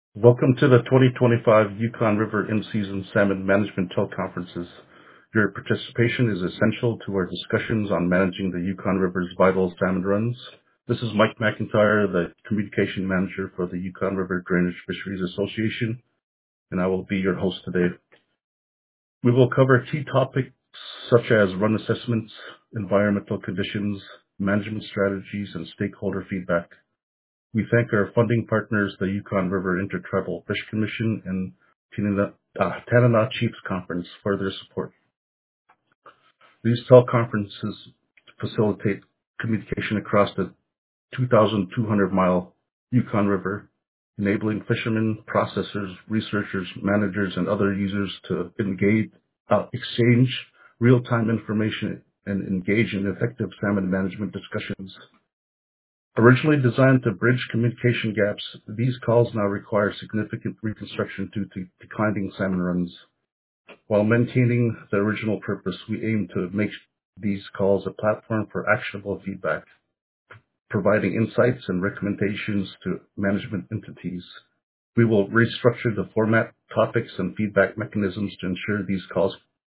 Welcome to the 2025 Yukon River In-Season Salmon Management Teleconferences. Your participation is essential to our discussions on managing the Yukon River's vital salmon runs. This is Mike McIntyre, the Communication Manager for the Yukon River Drainage Fisheries Association, and I will be your host today. We will cover key topics such as run assessments, environmental conditions, management strategies, and stakeholder feedback. We thank our funding partners, the Yukon River Intertribal Fish Commission and Tanana Chiefs Conference, for their support. These teleconferences facilitate communication across the 2,200-mile Yukon River, enabling fishermen, processors, researchers, managers, and other users to exchange real-time information and engage in effective salmon management discussions. Originally designed to bridge communication gaps, these calls now require significant reconstruction due to declining salmon runs. While maintaining the original purpose, we aim to make these calls a platform for actionable feedback, providing insights and recommendations to management entities. We will restructure the format, topics, and feedback mechanisms to ensure these calls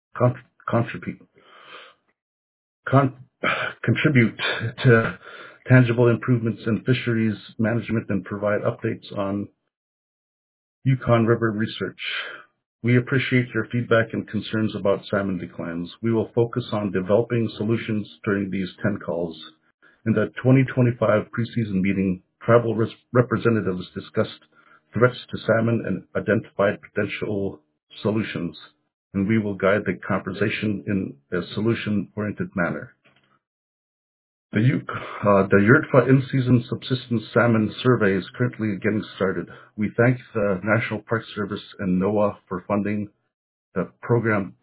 contribute to tangible improvements in fisheries management and provide updates on Yukon River research. We appreciate your feedback and concerns about salmon declines. We will focus on developing solutions during these 10 calls. In the 2025 preseason meeting, tribal representatives discussed threats to salmon and identified potential solutions, and we will guide the conversation in a solution-oriented manner. The Yurtwa In-Season Subsistence Salmon Survey is currently getting started. We thank the National Park Service and NOAA for funding the program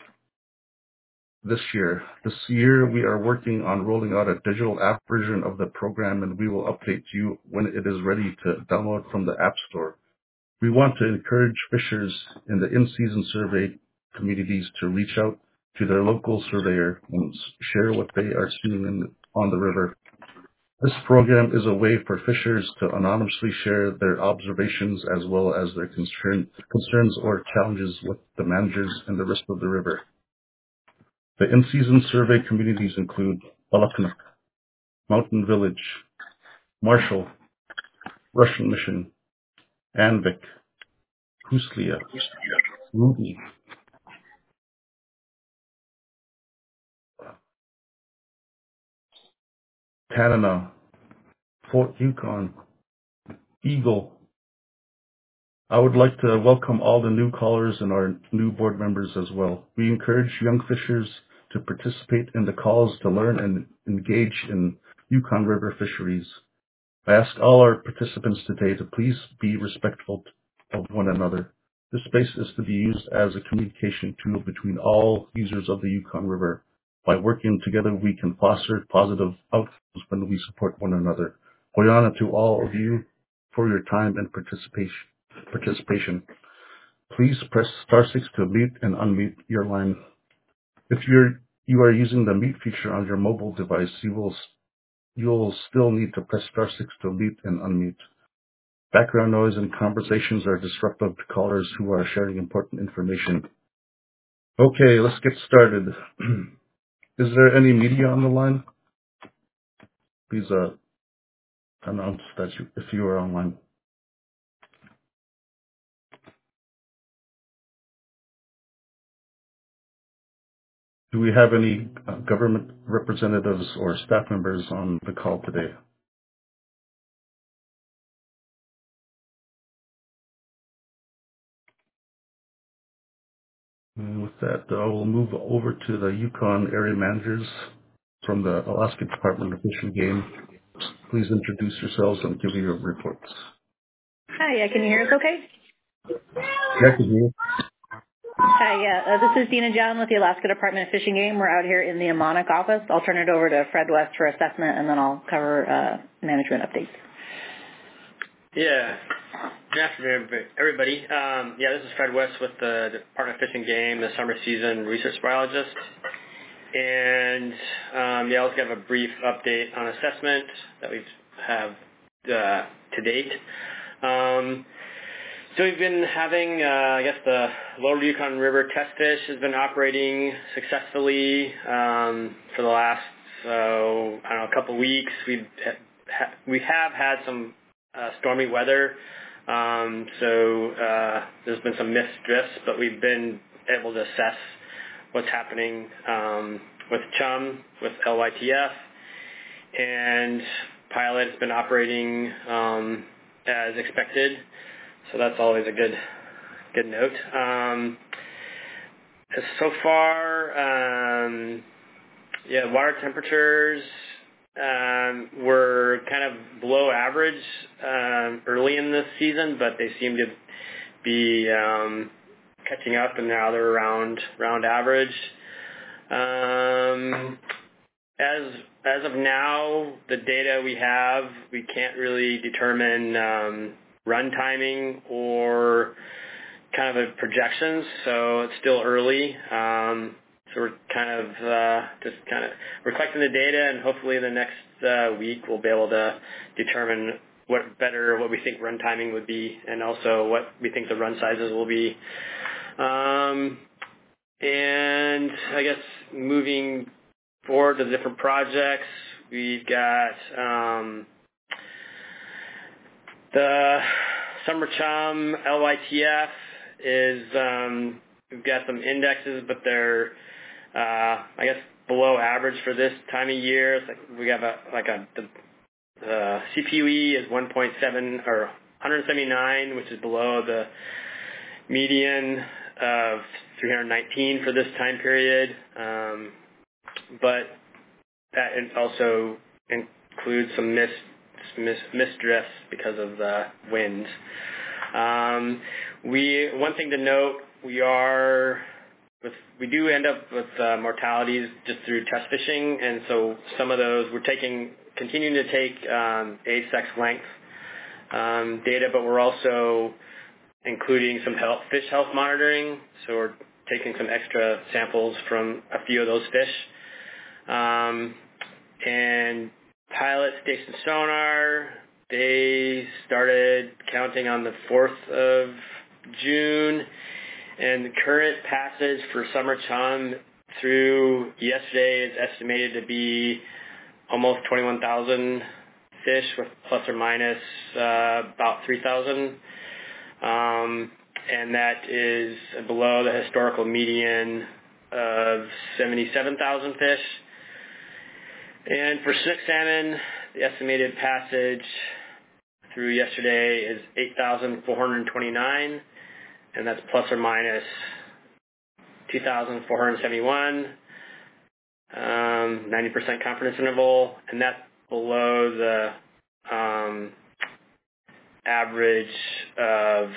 this year. This year, we are working on rolling out a digital app version of the program, and we will update you when it is ready to download from the App Store. We want to encourage fishers in the in-season survey communities to reach out to their local surveyor and share what they are seeing on the river. This program is a way for fishers to anonymously share their observations as well as their concerns or challenges with the managers and the rest of the river. The in-season survey communities include Balaknak, Mountain Village, Marshall, Russian Mission, Anvik, Huslia, Ruby, Tanana, Fort Yukon, Eagle. I would like to welcome all the new callers and our new board members as well. We encourage young fishers to participate in the calls to learn and engage in Yukon River fisheries. I ask all our participants today to please be respectful of one another. This space is to be used as a communication tool between all users of the Yukon River. By working together, we can foster positive outcomes when we support one another. Hoyana to all of you for your time and participation. Please press *6 to mute and unmute your line. If you are using the mute feature on your mobile device, you'll still need to press *6 to mute and unmute. Background noise and conversations are disruptive to callers who are sharing important information. Okay, let's get started. Is there any media on the line? Please announce that if you are online. Do we have any government representatives or staff members on the call today? And with that, I will move over to the Yukon area managers from the Alaska Department of Fish and Game. Please introduce yourselves and give your reports. Hi, can you hear us okay? Yeah, I can hear you. Hi, this is Dina John with the Alaska Department of Fish and Game. We're out here in the Ammonok office. I'll turn it over to Fred West for assessment, and then I'll cover management updates. Yeah. Good afternoon, everybody. This is Fred West with the Department of Fish and Game, the summer season research biologist. And let's give a brief update on assessment that we have to date. So we've been having, the Lower Yukon River test fish has been operating successfully for the last, couple weeks. We have had some stormy weather, so there's been some missed drifts, but we've been able to assess what's happening with chum, with LYTF, and Pilot has been operating as expected. So that's always a good note. So far, water temperatures were kind of below average early in this season, but they seem to be catching up, and now they're around average. As of now, the data we have, we can't really determine run timing or kind of projections, so it's still early. So we're kind of just reflecting the data, and hopefully in the next week we'll be able to determine what we think run timing would be, and also what we think the run sizes will be. And I guess moving forward to different projects, we've got the Summer Chum LYTF is we've got some indexes, but they're below average for this time of year. It's like we have the CPUE is 1.7 or 179, which is below the median of 319 for this time period. But that also includes some missed drifts because of the winds. One thing to note, we do end up with mortalities just through test fishing, and so some of those we're continuing to take age, sex, length data, but we're also including some fish health monitoring. So we're taking some extra samples from a few of those fish. And Pilot Station Sonar, they started counting on the 4th of June, and the current passage for Summer Chum through yesterday is estimated to be almost 21,000 fish, with plus or minus about 3,000. And that is below the historical median of 77,000 fish. And for Chinook salmon, the estimated passage through yesterday is 8,429, and that's plus or minus 2,471, 90% confidence interval, and that's below the average of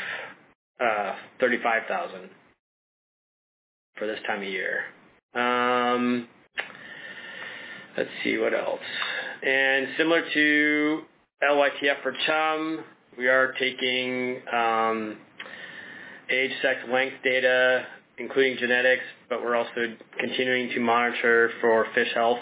35,000 for this time of year. Let's see what else. And similar to LYTF for chum, we are taking age, sex, length data, including genetics, but we're also continuing to monitor for fish health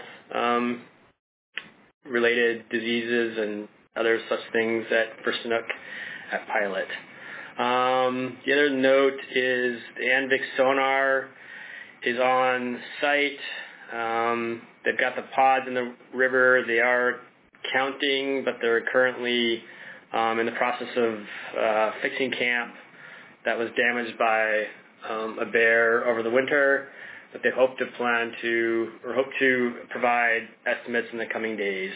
related diseases and other such things for Chinook at Pilot. The other note is the Anvix sonar is on site. They've got the pods in the river. They are counting, but they're currently in the process of fixing camp that was damaged by a bear over the winter. But they hope to provide estimates in the coming days.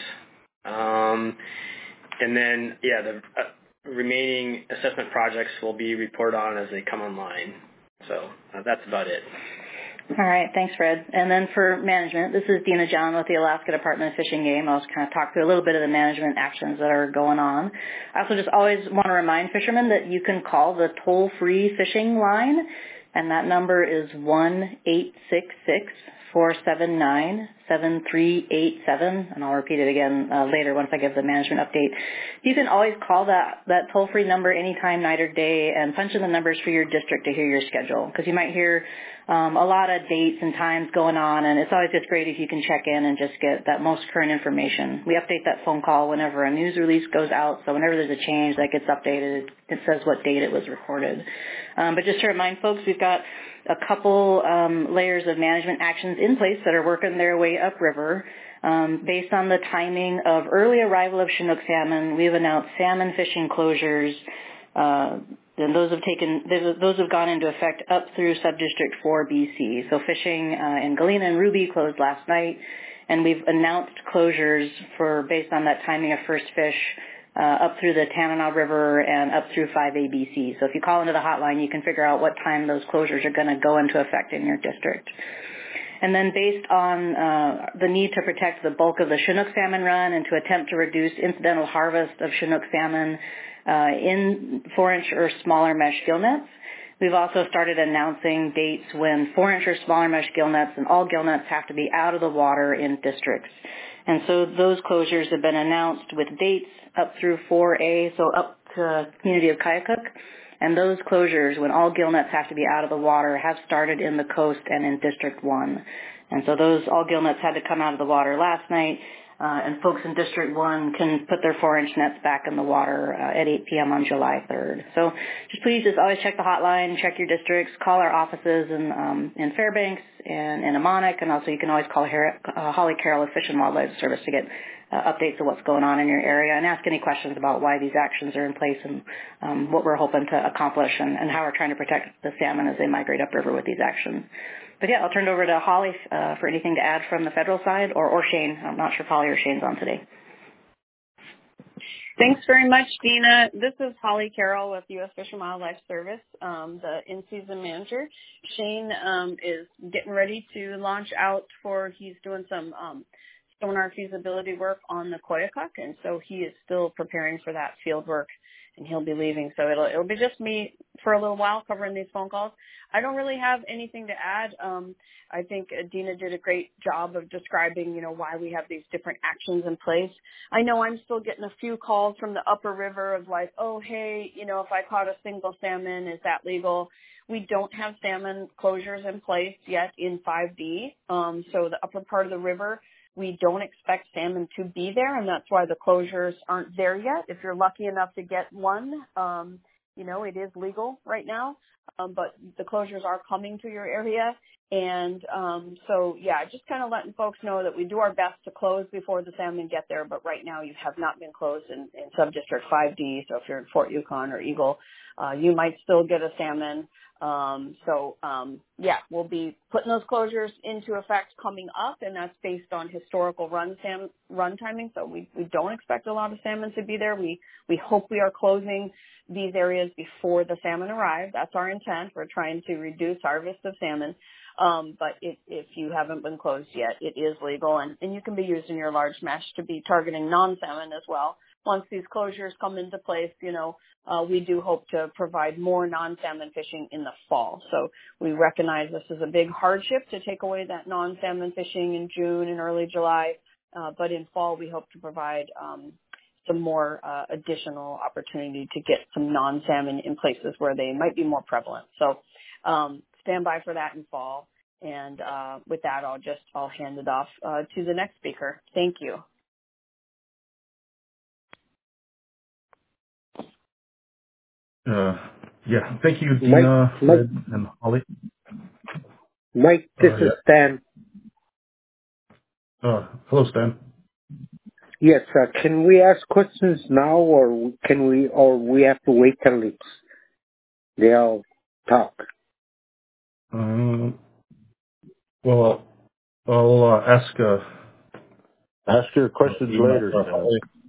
And then, the remaining assessment projects will be reported on as they come online. So that's about it. All right. Thanks, Fred. And then for management, this is Dina John with the Alaska Department of Fish and Game. I'll just kind of talk through a little bit of the management actions that are going on. I also just always want to remind fishermen that you can call the toll-free fishing line, and that number is 1-866-479-6699. 7387, and I'll repeat it again later once I give the management update. You can always call that toll-free number anytime, night or day, and punch in the numbers for your district to hear your schedule, because you might hear a lot of dates and times going on, and it's always just great if you can check in and just get that most current information. We update that phone call whenever a news release goes out, so whenever there's a change that gets updated, it says what date it was recorded. But just to remind folks, we've got a couple layers of management actions in place that are working their way upriver. Based on the timing of early arrival of Chinook salmon, we've announced salmon fishing closures, and those have gone into effect up through Subdistrict 4 BC. So fishing in Galena and Ruby closed last night, and we've announced closures based on that timing of first fish up through the Tanana River and up through 5ABC. So if you call into the hotline, you can figure out what time those closures are going to go into effect in your district. And then based on the need to protect the bulk of the Chinook salmon run and to attempt to reduce incidental harvest of Chinook salmon in 4-inch or smaller mesh gill nets, we've also started announcing dates when 4-inch or smaller mesh gill nets and all gill nets have to be out of the water in districts. And so those closures have been announced with dates up through 4A, so up to community of Kayakuk. And those closures, when all gill nets have to be out of the water, have started in the coast and in District 1. And so those all gill nets had to come out of the water last night, and folks in District 1 can put their 4-inch nets back in the water at 8 p.m. on July 3rd. So please always check the hotline, check your districts, call our offices in Fairbanks and in Amonic, and also you can always call Holly Carroll of Fish and Wildlife Service to get updates of what's going on in your area and ask any questions about why these actions are in place and what we're hoping to accomplish and how we're trying to protect the salmon as they migrate upriver with these actions. But yeah, I'll turn it over to Holly for anything to add from the federal side, or Shane. I'm not sure if Holly or Shane's on today. Thanks very much, Dina. This is Holly Carroll with U.S. Fish and Wildlife Service, the in-season manager. Shane is getting ready to launch out he's doing some sonar feasibility work on the Koyukuk, and so he is still preparing for that field work, and he'll be leaving. So it'll be just me for a little while covering these phone calls. I don't really have anything to add. I think Dina did a great job of describing, why we have these different actions in place. I know I'm still getting a few calls from the upper river of like, oh, hey, if I caught a single salmon, is that legal? We don't have salmon closures in place yet in 5D. So the upper part of the river, we don't expect salmon to be there, and that's why the closures aren't there yet. If you're lucky enough to get one, it is legal right now, but the closures are coming to your area. And just kind of letting folks know that we do our best to close before the salmon get there, but right now you have not been closed in Subdistrict 5D. So if you're in Fort Yukon or Eagle, you might still get a salmon. We'll be putting those closures into effect coming up, and that's based on historical run timing. So we don't expect a lot of salmon to be there. We hope we are closing these areas before the salmon arrive. That's our intent. We're trying to reduce harvest of salmon. But if you haven't been closed yet, it is legal, and you can be using your large mesh to be targeting non-salmon as well. Once these closures come into place, we do hope to provide more non-salmon fishing in the fall. So we recognize this is a big hardship to take away that non-salmon fishing in June and early July. But in fall, we hope to provide some more additional opportunity to get some non-salmon in places where they might be more prevalent. So stand by for that in fall. And with that, I'll hand it off to the next speaker. Thank you. Thank you, Dina, Fred, and Holly. Mike, this is Stan. Hello, Stan. Yes, can we ask questions now, or we have to wait till they all talk? Well, I'll ask your questions later, Stan.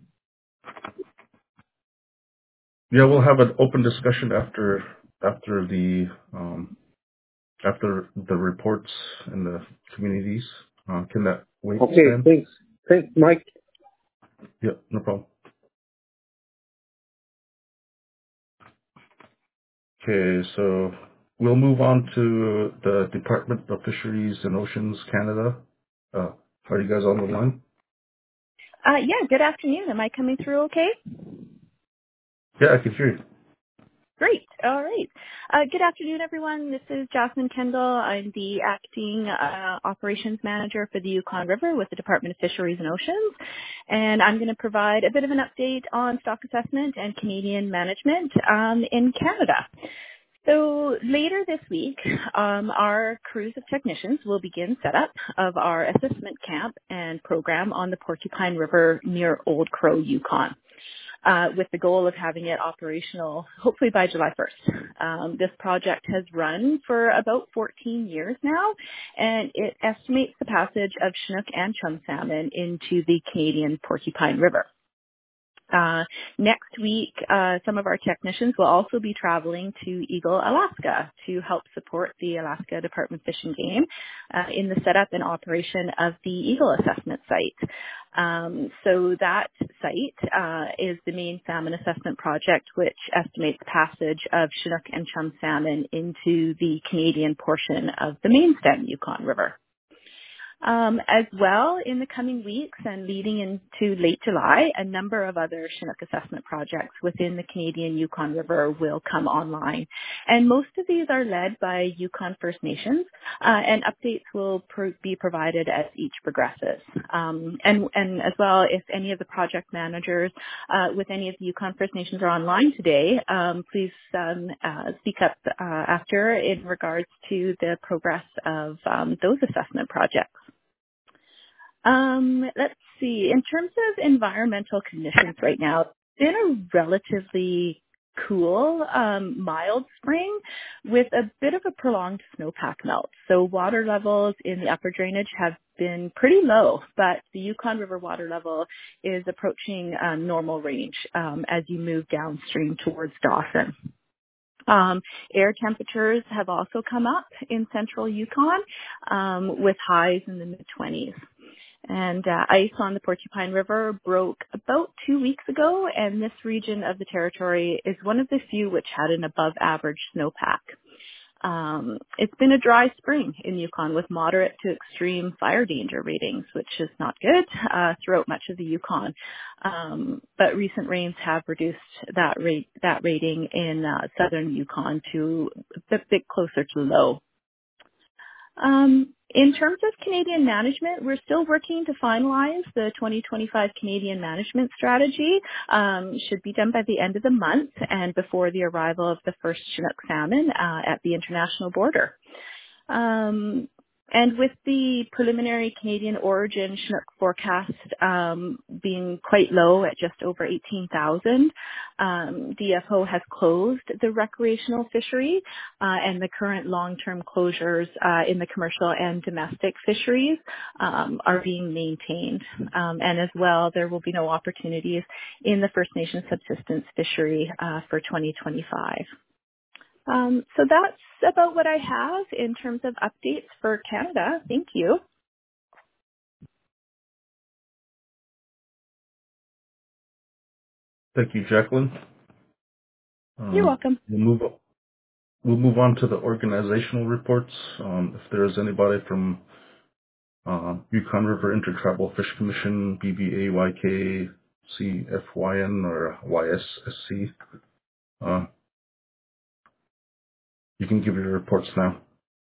Yeah, we'll have an open discussion after the reports and the communities. Can that wait? Okay, Stan? Thanks, Mike. Yeah, no problem. Okay, so we'll move on to the Department of Fisheries and Oceans Canada. Are you guys on the line? Yeah, good afternoon. Am I coming through okay? Yeah, I can hear you. Great. All right. Good afternoon, everyone. This is Jasmine Kendall. I'm the acting operations manager for the Yukon River with the Department of Fisheries and Oceans. And I'm going to provide a bit of an update on stock assessment and Canadian management in Canada. So later this week, our crews of technicians will begin setup of our assessment camp and program on the Porcupine River near Old Crow, Yukon. With the goal of having it operational hopefully by July 1st. This project has run for about 14 years now, and it estimates the passage of Chinook and chum salmon into the Canadian Porcupine River. Next week, some of our technicians will also be traveling to Eagle, Alaska to help support the Alaska Department of Fish and Game in the setup and operation of the Eagle assessment site. So that site is the main salmon assessment project, which estimates passage of Chinook and chum salmon into the Canadian portion of the main stem Yukon River. As well, in the coming weeks and leading into late July, a number of other Chinook assessment projects within the Canadian Yukon River will come online. And most of these are led by Yukon First Nations, and updates will be provided as each progresses. And as well, if any of the project managers with any of the Yukon First Nations are online today, please speak up after in regards to the progress of those assessment projects. Let's see. In terms of environmental conditions right now, it's been a relatively cool, mild spring with a bit of a prolonged snowpack melt. So water levels in the upper drainage have been pretty low, but the Yukon River water level is approaching normal range as you move downstream towards Dawson. Air temperatures have also come up in central Yukon with highs in the mid-20s. And ice on the Porcupine River broke about 2 weeks ago, and this region of the territory is one of the few which had an above-average snowpack. It's been a dry spring in Yukon with moderate to extreme fire danger ratings, which is not good throughout much of the Yukon. But recent rains have reduced that rating in southern Yukon to a bit closer to low. In terms of Canadian management, we're still working to finalize the 2025 Canadian management strategy. Should be done by the end of the month and before the arrival of the first Chinook salmon at the international border. And with the preliminary Canadian origin Chinook forecast being quite low at just over 18,000, DFO has closed the recreational fishery and the current long-term closures in the commercial and domestic fisheries are being maintained. And as well, there will be no opportunities in the First Nations subsistence fishery for 2025. So that's about what I have in terms of updates for Canada. Thank you. Thank you, Jacqueline. You're welcome. We'll move on to the organizational reports. If there is anybody from Yukon River Intertribal Fish Commission, BVA, YK, CFYN, or YSSC, you can give your reports now.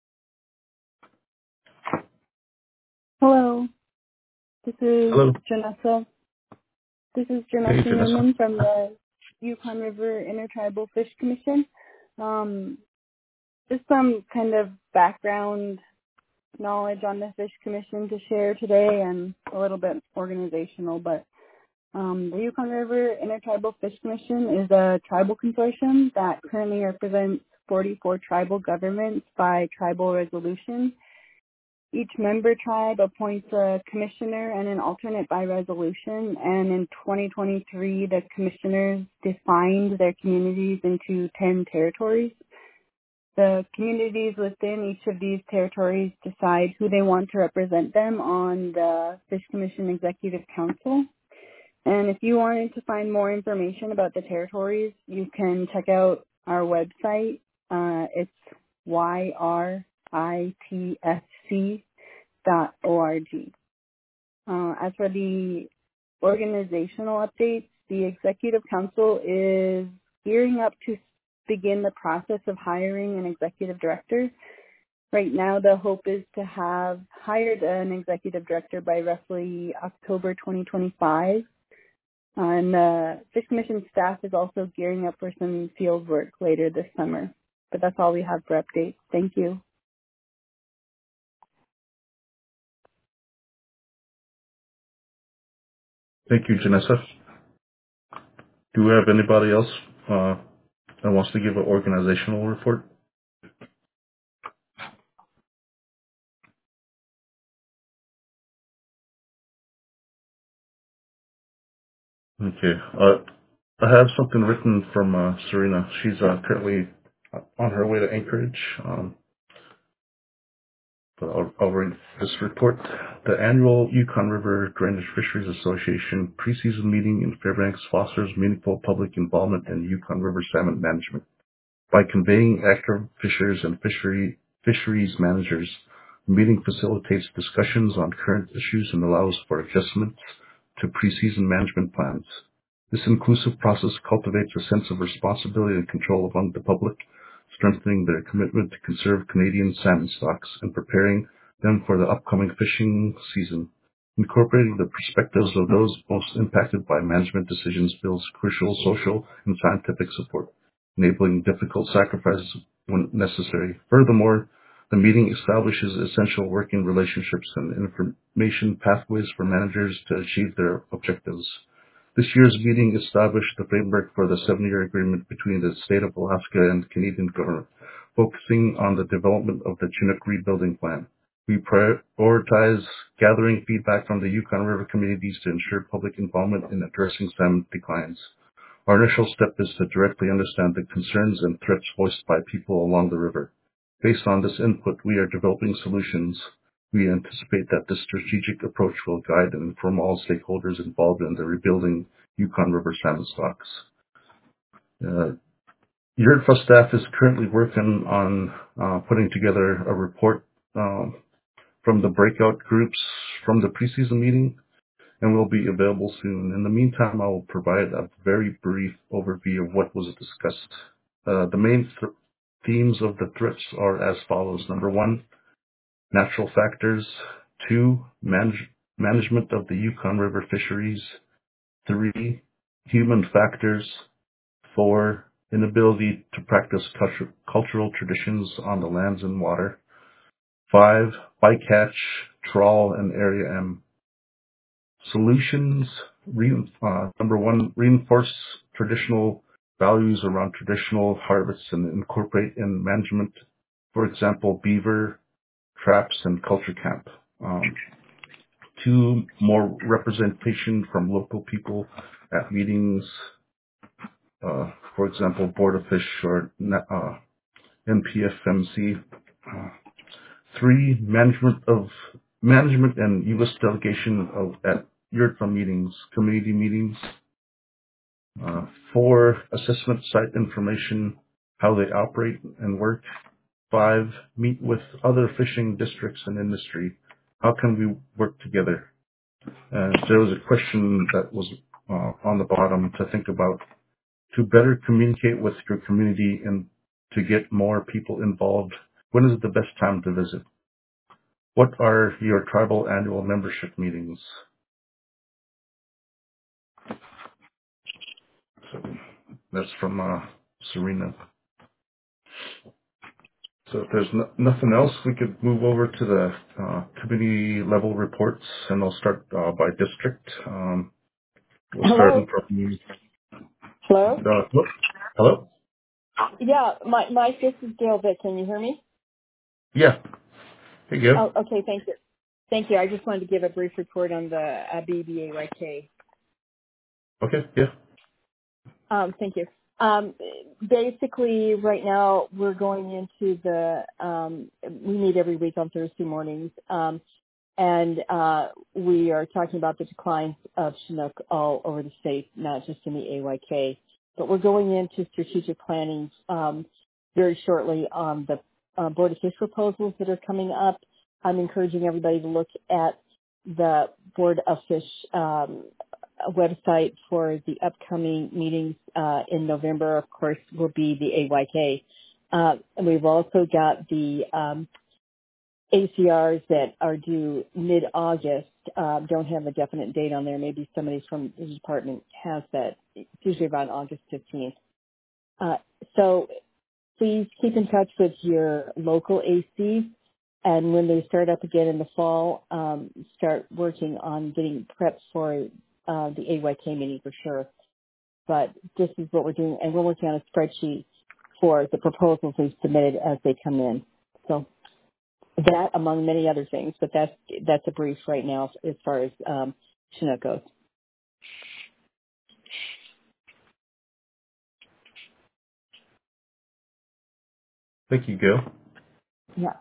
Hello. This is Hello. Janessa. This is Hey, Janessa Janessa. Newman from the Yukon River Intertribal Fish Commission. Just some kind of background knowledge on the Fish Commission to share today and a little bit organizational, but the Yukon River Intertribal Fish Commission is a tribal consortium that currently represents 44 tribal governments by tribal resolution. Each member tribe appoints a commissioner and an alternate by resolution, and in 2023, the commissioners defined their communities into 10 territories. The communities within each of these territories decide who they want to represent them on the Fish Commission Executive Council. And if you wanted to find more information about the territories, you can check out our website. It's YRITSC.org. As for the organizational updates, the Executive Council is gearing up to begin the process of hiring an executive director. Right now, the hope is to have hired an executive director by roughly October 2025. And the Fish Commission staff is also gearing up for some field work later this summer. But that's all we have for updates. Thank you. Thank you, Janessa. Do we have anybody else that wants to give an organizational report? Okay. I have something written from Serena. She's currently on her way to Anchorage. But I'll read this report. The annual Yukon River Drainage Fisheries Association preseason meeting in Fairbanks fosters meaningful public involvement in Yukon River salmon management. By conveying active fishers and fisheries managers, the meeting facilitates discussions on current issues and allows for adjustments to preseason management plans. This inclusive process cultivates a sense of responsibility and control among the public, strengthening their commitment to conserve Canadian salmon stocks and preparing them for the upcoming fishing season. Incorporating the perspectives of those most impacted by management decisions builds crucial social and scientific support, enabling difficult sacrifices when necessary. Furthermore, the meeting establishes essential working relationships and information pathways for managers to achieve their objectives. This year's meeting established the framework for the 7-year agreement between the State of Alaska and the Canadian government, focusing on the development of the Chinook rebuilding plan. We prioritize gathering feedback from the Yukon River communities to ensure public involvement in addressing salmon declines. Our initial step is to directly understand the concerns and threats voiced by people along the river. Based on this input, we are developing solutions. We anticipate that this strategic approach will guide and inform all stakeholders involved in the rebuilding Yukon River salmon stocks. YERDFA staff is currently working on putting together a report from the breakout groups from the preseason meeting, and will be available soon. In the meantime, I will provide a very brief overview of what was discussed. The main themes of the threats are as follows. Number 1, natural factors. 2, management of the Yukon River fisheries. 3, human factors. 4, inability to practice cultural traditions on the lands and water. 5, bycatch, trawl, and Area M. Solutions. Number 1, reinforce traditional values around traditional harvests and incorporate in management, for example, beaver traps and culture camp. 2, more representation from local people at meetings, for example, Board of Fish or NPFMC. 3, management and U.S. delegation at YERDFA meetings, community meetings. 4, assessment site information, how they operate and work. 5, meet with other fishing districts and industry. How can we work together? There was a question that was on the bottom to think about. To better communicate with your community and to get more people involved, when is the best time to visit? What are your tribal annual membership meetings? So that's from Serena. So if there's nothing else, we could move over to the committee level reports, and I'll start by district. We'll start from. Hello? Hello? Yeah, this is Gail Vick. Can you hear me? Yeah. Hey, Gail. Oh, okay, thank you. Thank you. I just wanted to give a brief report on the BBAYK. Okay, yeah. Thank you. Basically, right now, we're going into we meet every week on Thursday mornings, and we are talking about the declines of Chinook all over the state, not just in the AYK. But we're going into strategic planning very shortly on the Board of Fish proposals that are coming up. I'm encouraging everybody to look at the Board of Fish website for the upcoming meetings in November, of course, will be the AYK. And we've also got the ACRs that are due mid-August. Don't have a definite date on there. Maybe somebody from the department has that. It's usually around August 15th. So please keep in touch with your local AC. And when they start up again in the fall, start working on getting preps for the AYK meeting for sure. But this is what we're doing, and we're working on a spreadsheet for the proposals we've submitted as they come in. So that, among many other things, but that's a brief right now as far as Chinook goes. Thank you, Gail. Yeah.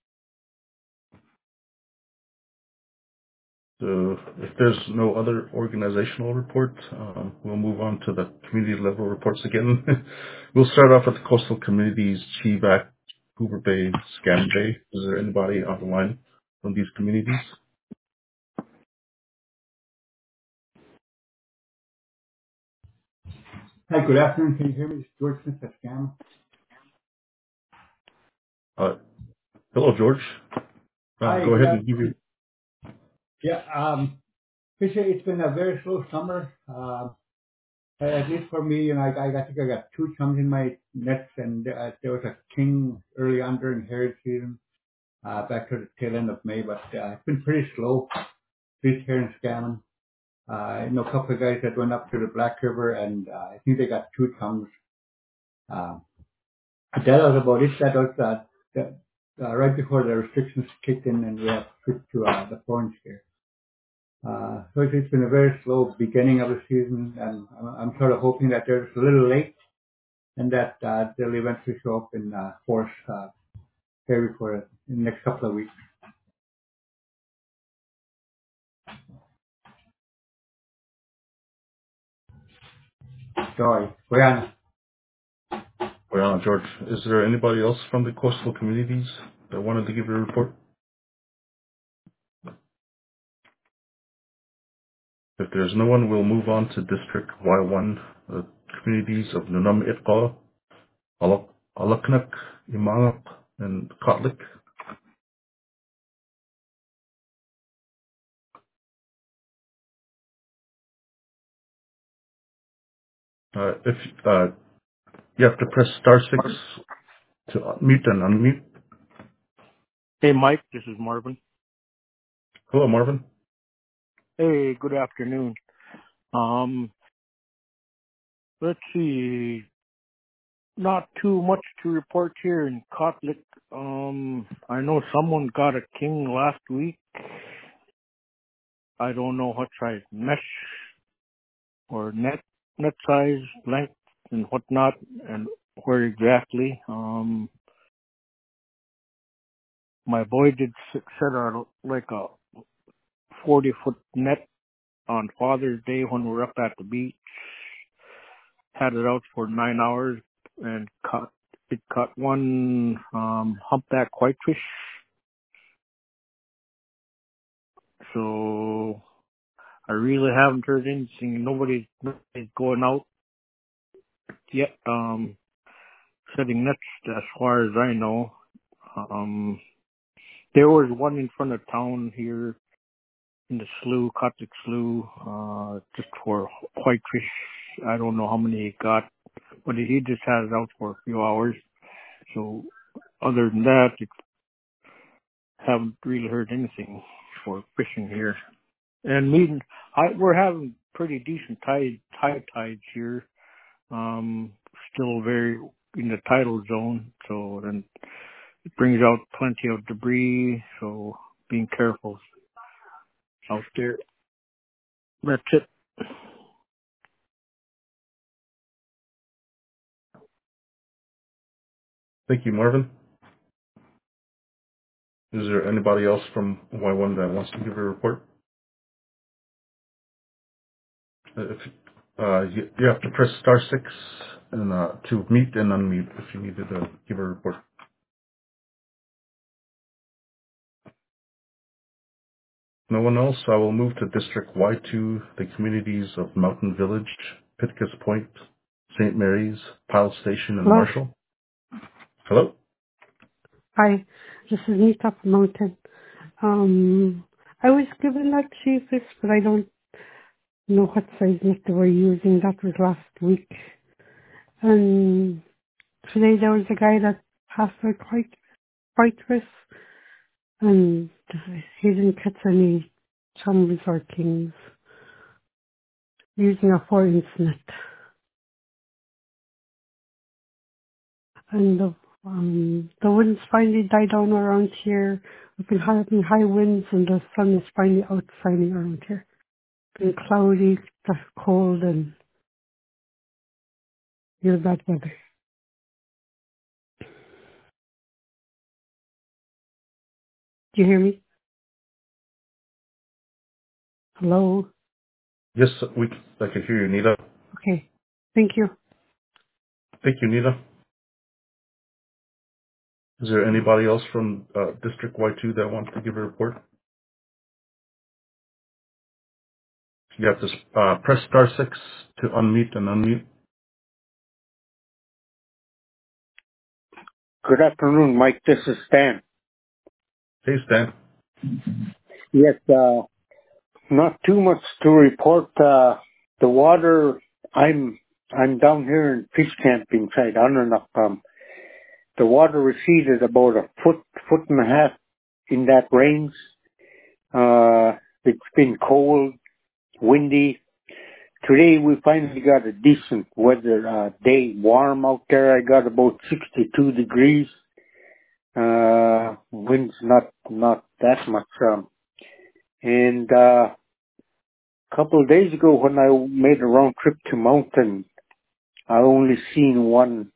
So if there's no other organizational report, we'll move on to the community level reports again. We'll start off with the coastal communities, Chivac, Hoover Bay, Scam Bay. Is there anybody on the line from these communities? Hi, good afternoon. Can you hear me? It's George Smith at Scam. Hello, George. Hi, go ahead and give you. Yeah, appreciate it's been a very slow summer. At least for me, I think I got 2 chums in my nets, and there was a king early on during herring season, back to the tail end of May, but it's been pretty slow. Fish herring scamming. I know a couple of guys that went up to the Black River, and I think they got 2 chums. That was about it. That was right before the restrictions kicked in, and we have switched to the phone here. So it's been a very slow beginning of the season, and I'm sort of hoping that they're just a little late and that they'll eventually show up in force here for in the next couple of weeks. Sorry. Brianna. George, is there anybody else from the coastal communities that wanted to give a report? If there's no one, we'll move on to District Y1, the communities of Nunam Itqa, Alaknak, Imangak, and Kotlik. If you have to press *6 to mute and unmute. Hey, Mike, this is Marvin. Hello, Marvin. Hey, good afternoon. Let's see. Not too much to report here in Kotlik. I know someone got a king last week. I don't know what size mesh or net size, length, and whatnot, and where exactly. My boy did set out like a 40-foot net on Father's Day when we were up at the beach. Had it out for 9 hours and caught one humpback whitefish. So I really haven't heard anything. Nobody's going out yet, setting nets as far as I know. There was one in front of town here in the slough, Kotlik Slough, just for whitefish. I don't know how many he got, but he just had it out for a few hours. So other than that, haven't really heard anything for fishing here. And we're having pretty decent tides here. Still very in the tidal zone, so then it brings out plenty of debris. So being careful out there. That's it. Thank you, Marvin. Is there anybody else from Y1 that wants to give a report? If you have to press *6 and to mute and unmute if you needed to give a report. No one else? I will move to District Y2, the communities of Mountain Village, Pitkas Point, St. Mary's, Powell Station, and Hello. Marshall. Hello? Hi, this is Nita from Mountain. I was given that cheapest, but I don't know what size net they were using. That was last week. And today there was a guy that passed out quite with, and he didn't catch any chums or kings using a 4-inch net. And the winds finally died down around here. We've been having high winds, and the sun is finally out shining around here. Been cloudy, cold, and real bad weather. Do you hear me? Hello? Yes, I can hear you, Nita. Okay. Thank you. Thank you, Nita. Is there anybody else from District Y2 that wants to give a report? You have to press star 6 to unmute and unmute. Good afternoon, Mike. This is Stan. Hey, Stan. Yes, not too much to report. The water, I'm down here in fish camping site, Anunnak. The water receded about a foot and a half in that range. It's been cold, windy. Today we finally got a decent weather day, warm out there. I got about 62 degrees. Wind's not that much. And a couple of days ago when I made a round trip to Mountain, I only seen one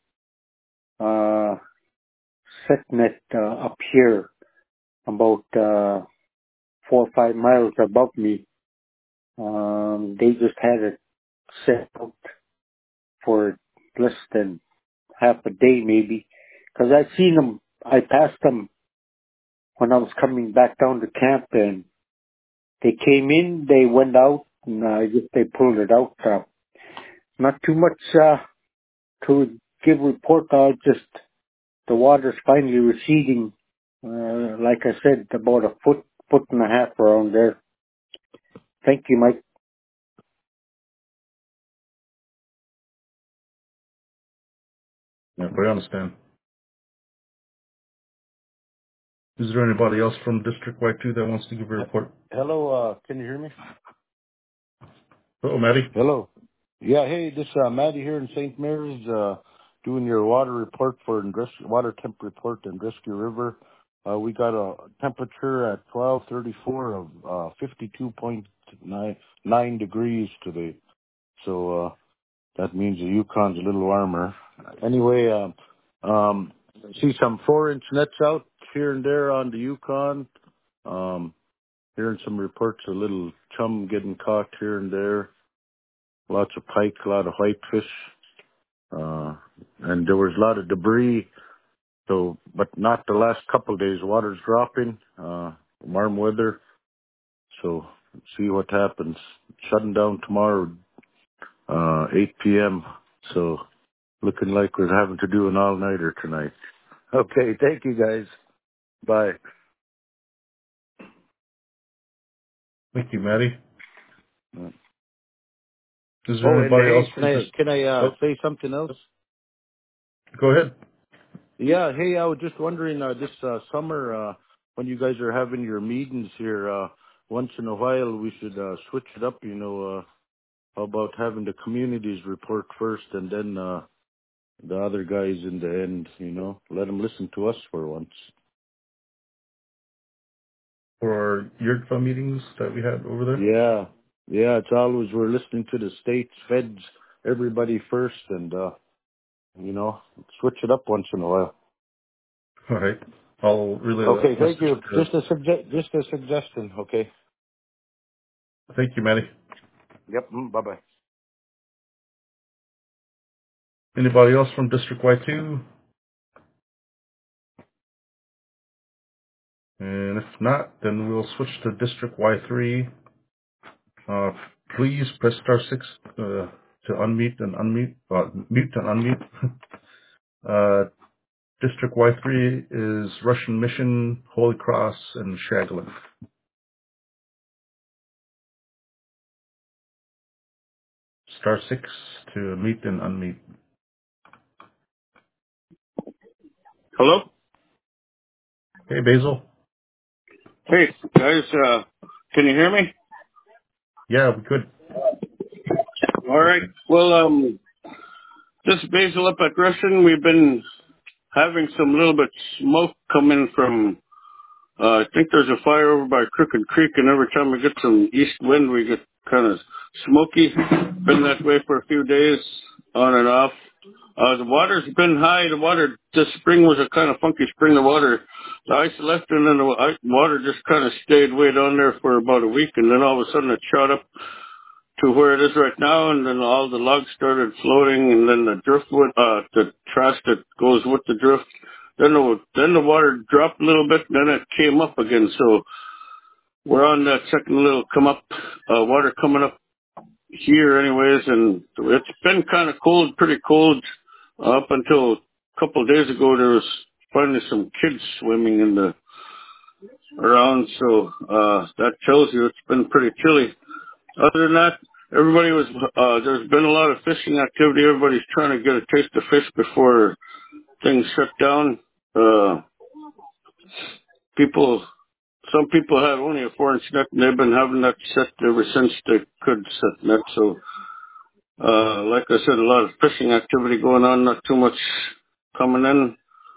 set net up here about 4 or 5 miles above me. They just had it set out for less than half a day maybe. Because I seen them, I passed them when I was coming back down to camp, and they came in, they went out, and I guess they pulled it out. Not too much to give report. Just the water's finally receding. Like I said, about a foot and a half around there. Thank you, Mike. Yeah, I understand. Is there anybody else from District Y2 that wants to give a report? Hello, can you hear me? Hello, Maddie. Hello. Yeah, hey, this Maddie here in St. Mary's, doing your water report for water temp report in Rescue River. We got a temperature at 12:34 of 52.9 degrees today. So that means the Yukon's a little warmer. Anyway, see some 4-inch nets out here and there on the Yukon. Hearing some reports of little chum getting caught here and there. Lots of pike, a lot of whitefish. And there was a lot of debris. So, but not the last couple of days. Water's dropping, warm weather. So, see what happens. Shutting down tomorrow, 8 p.m. So, looking like we're having to do an all-nighter tonight. Okay, thank you guys. Bye. Thank you, Maddie. Is Oh, there and anybody else? can I say something else? Go ahead. Yeah, hey, I was just wondering, this summer, when you guys are having your meetings here, once in a while we should switch it up, how about having the communities report first and then the other guys in the end, let them listen to us for once. For our YERDFA meetings that we had over there? Yeah, it's always we're listening to the states, feds, everybody first, and, switch it up once in a while. All right. I'll relay that. Okay, thank you. Just a suggestion, okay? Thank you, Maddie. Yep, bye-bye. Anybody else from District Y2? And if not, then we'll switch to District Y3. Please press star 6 to unmute and unmute, mute and unmute. District Y3 is Russian Mission, Holy Cross, and Shaglin. Star 6 to mute and unmute. Hello? Hey, Basil. Hey, guys, can you hear me? Yeah, we could. All right. Well, this is Basil up at Russian. We've been having some little bit smoke coming from, I think there's a fire over by Crooked Creek, and every time we get some east wind, we get kind of smoky. Been that way for a few days, on and off. The water's been high. This spring was a kind of funky spring. The ice left, and then the water just kind of stayed way down there for about a week, and then all of a sudden it shot up to where it is right now, and then all the logs started floating, and then the driftwood, the trash that goes with the drift, then the water dropped a little bit, and then it came up again. So we're on that second little come up, water coming up here anyways, and it's been kind of cold, pretty cold, up until a couple of days ago. There was finally some kids swimming around, so that tells you it's been pretty chilly. Other than that, there's been a lot of fishing activity. Everybody's trying to get a taste of fish before things shut down. Some people had only a 4-inch net, and they've been having that set ever since they could set net. So, like I said, a lot of fishing activity going on, not too much coming in.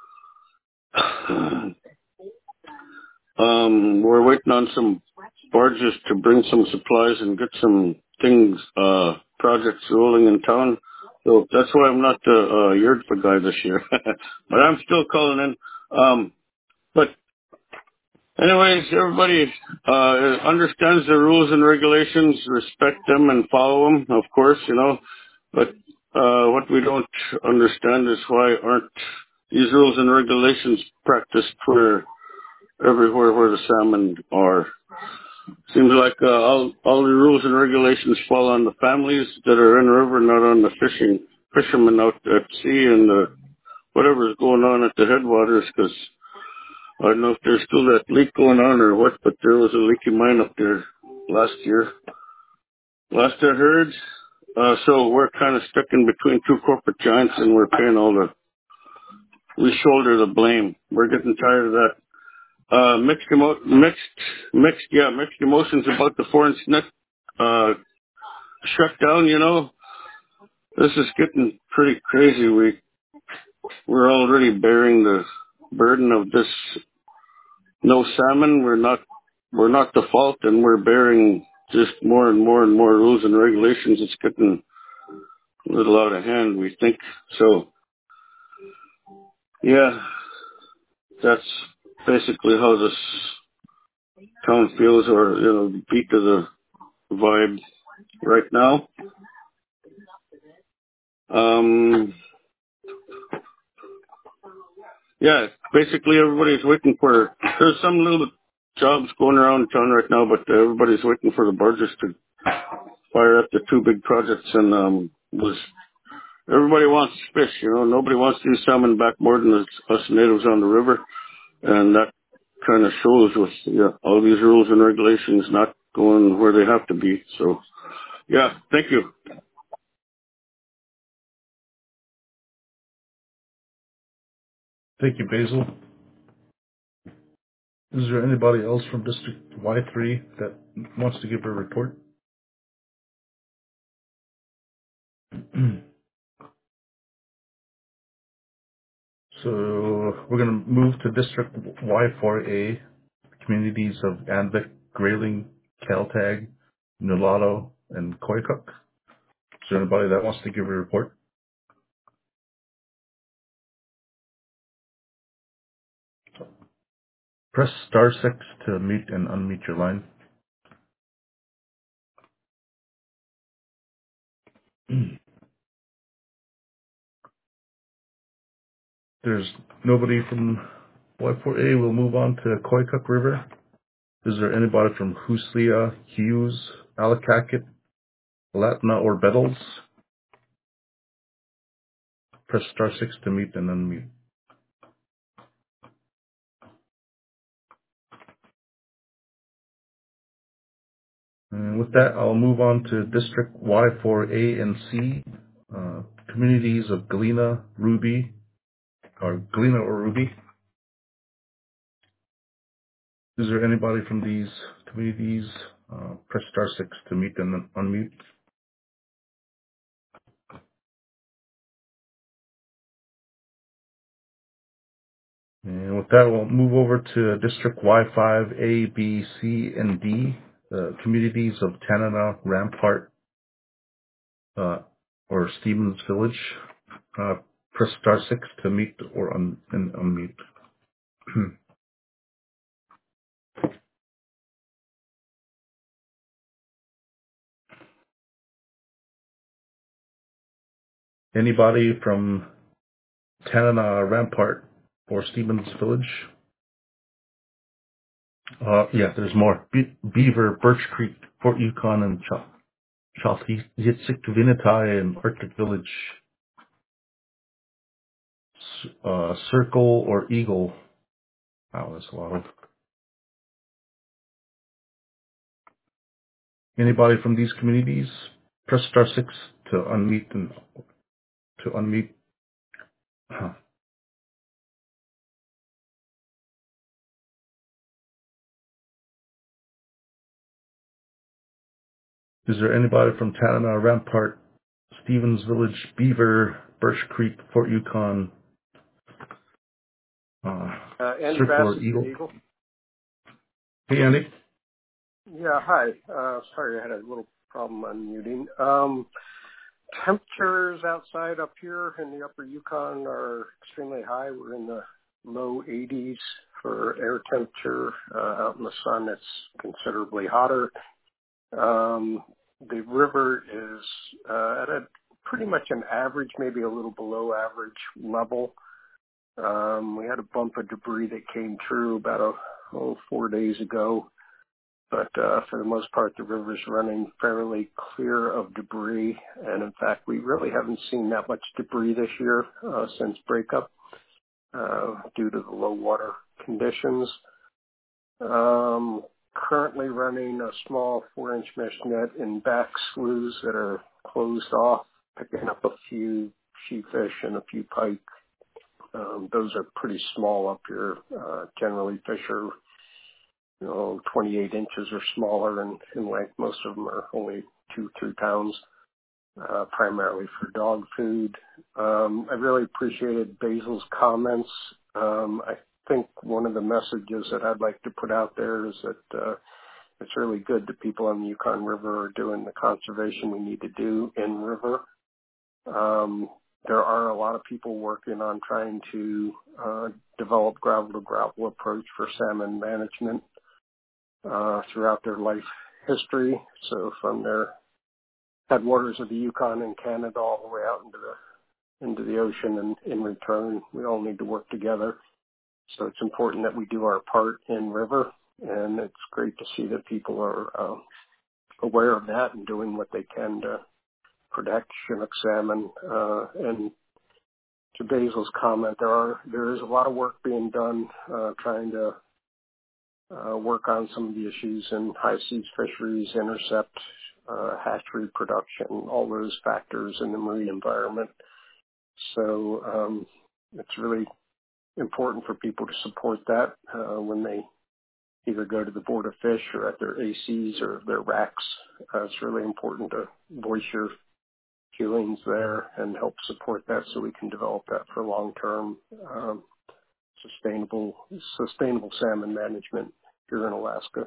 We're waiting on some barges to bring some supplies and get some things, projects rolling in town. So that's why I'm not the Yurtva guy this year. But I'm still calling in. But anyways, everybody understands the rules and regulations, respect them and follow them, of course, you know. But what we don't understand is why aren't these rules and regulations practiced for everywhere where the salmon are. Seems like all the rules and regulations fall on the families that are in the river, not on the fishermen out at sea and whatever's going on at the headwaters. Because I don't know if there's still that leak going on or what, but there was a leaky mine up there last year. Last I heard. So we're kind of stuck in between two corporate giants, and we're paying we shoulder the blame. We're getting tired of that. Mixed emotions about the 4-inch net, shut down, you know. This is getting pretty crazy. We're already bearing the burden of this no salmon. We're not the fault, and we're bearing just more and more and more rules and regulations. It's getting a little out of hand, we think. So, yeah, that's basically how this town feels, or, you know, the beat of the vibe right now. Yeah, basically everybody's waiting for, there's some little jobs going around town right now, but everybody's waiting for the barges to fire up the two big projects, and everybody wants fish, you know. Nobody wants these salmon back more than us natives on the river, and that kind of shows with all these rules and regulations not going where they have to be. So, yeah, thank you. Thank you, Basil. Is there anybody else from District Y3 that wants to give a report? So we're going to move to District Y4A, communities of Anvik, Grayling, Kaltag, Nulato, and Koyukuk. Is there anybody that wants to give a report? Press star 6 to mute and unmute your line. There's nobody from Y4A, we'll move on to Koyukuk River. Is there anybody from Huslia, Hughes, Allakaket, Latna, or Bettles? Press star 6 to mute and unmute. And with that, I'll move on to District Y4A and C, communities of Galena, Ruby, or Galena or Ruby. Is there anybody from these communities? Press star 6 to mute and unmute. And with that, we'll move over to District Y5, A, B, C, and D, the communities of Tanana, Rampart, or Stevens Village. Press star 6 to mute or and unmute. Anybody from Tanana, Rampart, or Stevens Village? Yeah, there's more. Beaver, Birch Creek, Fort Yukon, and Chalhitsik, Vinatai, and Arctic Village. Circle or Eagle. Wow, that's a lot of. Anybody from these communities? Press star 6 to unmute and to unmute. Is there anybody from Tanana, Rampart, Stevens Village, Beaver, Birch Creek, Fort Yukon, Andy Circle or Bassett, Eagle? Eagle. Hey, Andy. Yeah, hi. Sorry, I had a little problem unmuting. Temperatures outside up here in the upper Yukon are extremely high. We're in the low 80s for air temperature. Out in the sun, it's considerably hotter. The river is at a pretty much an average, maybe a little below average level. We had a bump of debris that came through about 4 days ago. But for the most part, the river's running fairly clear of debris. And in fact, we really haven't seen that much debris this year since breakup due to the low water conditions. Currently running a small 4-inch mesh net in back sloughs that are closed off, picking up a few sheepfish and a few pike. Those are pretty small up here. Generally, fish are 28 inches or smaller in length. Most of them are only 2-3 pounds, primarily for dog food. I really appreciated Basil's comments. I think one of the messages that I'd like to put out there is that it's really good that people on the Yukon River are doing the conservation we need to do in river. There are a lot of people working on trying to develop gravel-to-gravel approach for salmon management throughout their life history. So from their headwaters of the Yukon in Canada all the way out into the ocean, and in return, we all need to work together. So it's important that we do our part in river, and it's great to see that people are aware of that and doing what they can to protect Chinook salmon. And to Basil's comment, there is a lot of work being done trying to work on some of the issues in high seas fisheries, intercept, hatchery production, all those factors in the marine environment. So it's really important for people to support that when they either go to the Board of Fish or at their ACs or their RACs. It's really important to voice your feelings there and help support that so we can develop that for long-term sustainable salmon management here in Alaska.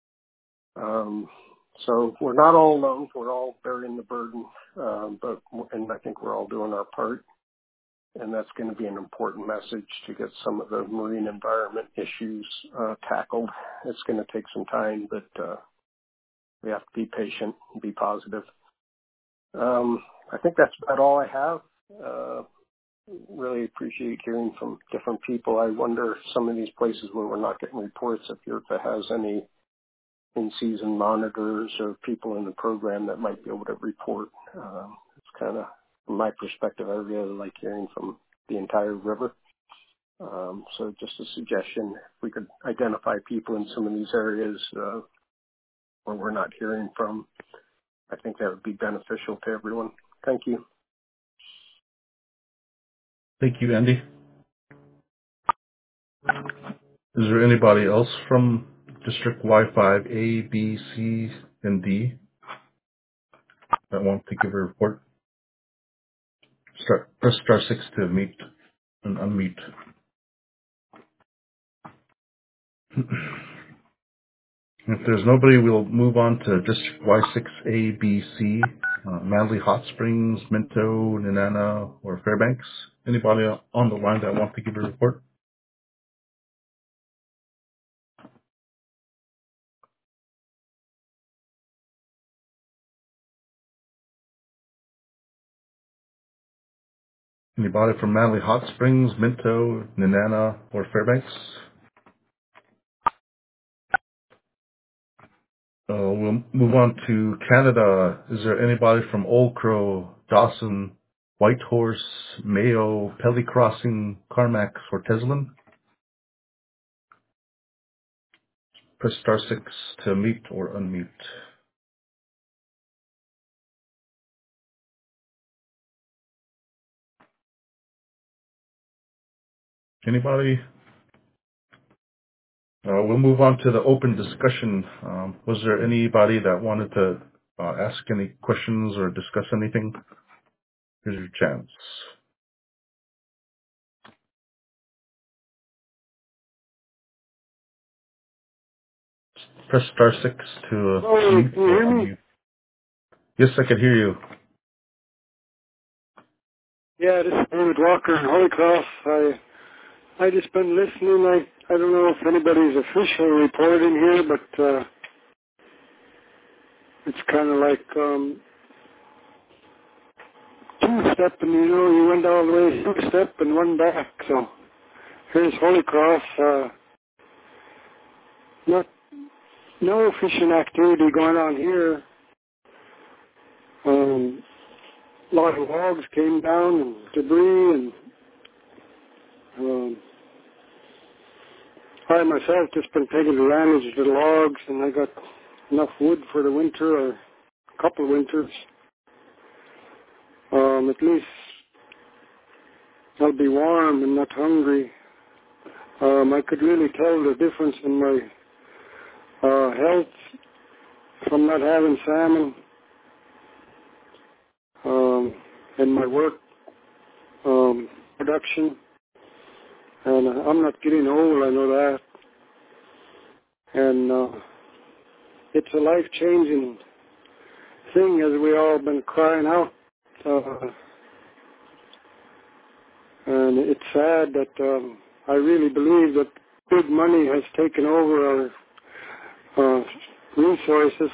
So we're not all alone. We're all bearing the burden, and I think we're all doing our part. And that's going to be an important message to get some of the marine environment issues tackled. It's going to take some time, but we have to be patient and be positive. I think that's about all I have. really appreciate hearing from different people. I wonder if some of these places where we're not getting reports, if Eureka has any in-season monitors or people in the program that might be able to report. It's kind of, from my perspective, I really like hearing from the entire river. So just a suggestion, if we could identify people in some of these areas where we're not hearing from, I think that would be beneficial to everyone. Thank you. Thank you, Andy. Is there anybody else from District Y5, A, B, C, and D that want to give a report? Press star 6 to mute and unmute. If there's nobody, we'll move on to District Y6, A, B, C, Manly Hot Springs, Minto, Nenana, or Fairbanks. Anybody on the line that wants to give a report? Anybody from Manly Hot Springs, Minto, Nenana, or Fairbanks? We'll move on to Canada. Is there anybody from Old Crow, Dawson, Whitehorse, Mayo, Pelly Crossing, Carmack, or Teslin? Press star 6 to mute or unmute. Anybody? We'll move on to the open discussion. Was there anybody that wanted to ask any questions or discuss anything? Here's your chance. Press star 6 to mute can you or hear me? unmute. Yes, I can hear you. Yeah, this is David Walker in Holy Cross. I just been listening. I don't know if anybody's official reporting here, but it's kind of like two-step, and you went all the way two-step and one back. So here's Holy Cross. No fishing activity going on here. A lot of logs came down and debris, and I myself just been taking advantage of the logs, and I got enough wood for the winter, or a couple of winters. At least I'll be warm and not hungry. I could really tell the difference in my health from not having salmon, and my work production. And I'm not getting old, I know that. And it's a life-changing thing, as we all been crying out. And it's sad that I really believe that big money has taken over our resources,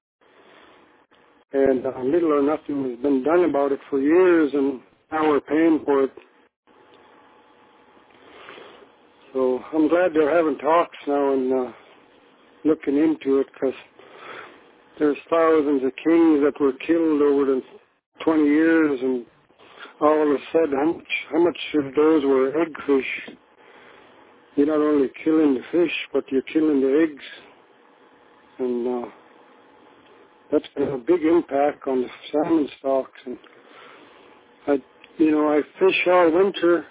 and little or nothing has been done about it for years, and now we're paying for it. So I'm glad they're having talks now and looking into it, because there's thousands of kings that were killed over the 20 years, and all of a sudden, how much of those were eggfish? You're not only killing the fish, but you're killing the eggs, and that's been a big impact on the salmon stocks. And I fish all winter.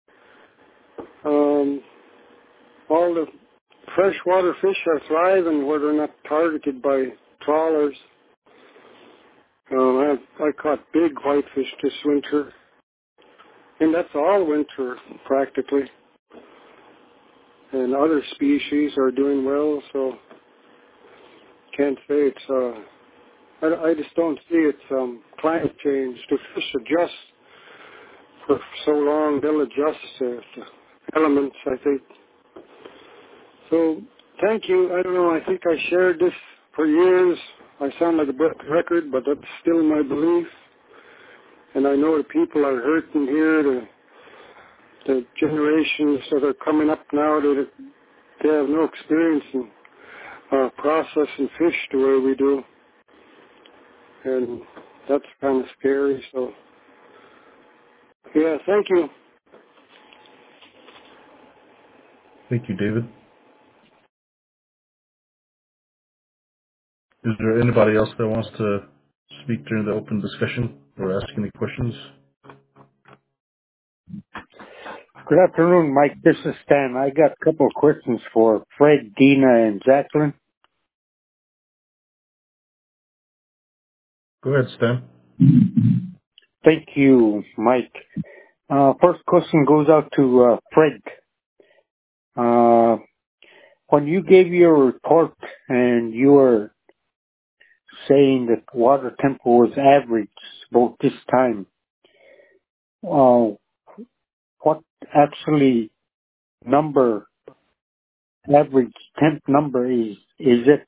All the freshwater fish are thriving where they're not targeted by trawlers. I caught big whitefish this winter, and that's all winter practically. And other species are doing well, so can't say it's. I just don't see it's climate change. The fish adjust for so long; they'll adjust to elements, I think. So, thank you. I don't know. I think I shared this for years. I sound like a broken record, but that's still my belief. And I know the people are hurting here. the generations that are coming up now, they have no experience in processing fish the way we do. And that's kind of scary. So, yeah, thank you. Thank you, David. Is there anybody else that wants to speak during the open discussion or ask any questions? Good afternoon, Mike. This is Stan. I got a couple of questions for Fred, Dina, and Jacqueline. Go ahead, Stan. Thank you, Mike. First question goes out to Fred. When you gave your report and you were saying that water temp was average about this time, what actually average temp number is it?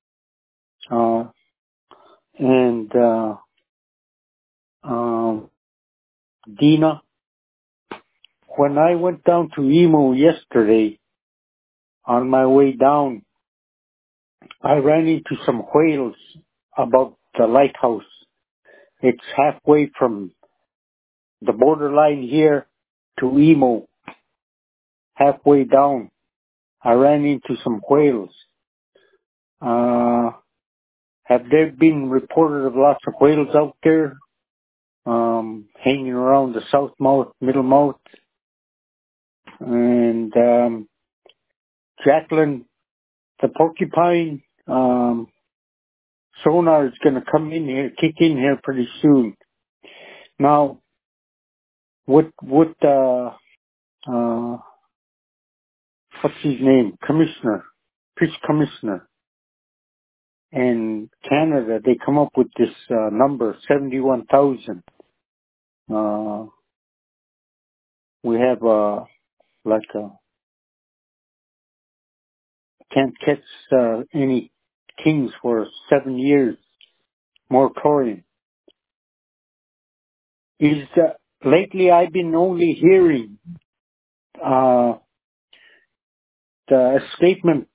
Dina, when I went down to Emo yesterday, on my way down, I ran into some whales about the lighthouse. It's halfway from the borderline here to Emo. Halfway down, I ran into some whales. Have there been reported of lots of whales out there, hanging around the south mouth, middle mouth? And, Jacqueline, the porcupine, sonar is going to kick in here pretty soon. Now, what's his name? Fish Commissioner. In Canada, they come up with this number, 71,000. We have can't catch any kings for 7 years moratorium. Lately I've been only hearing the escapement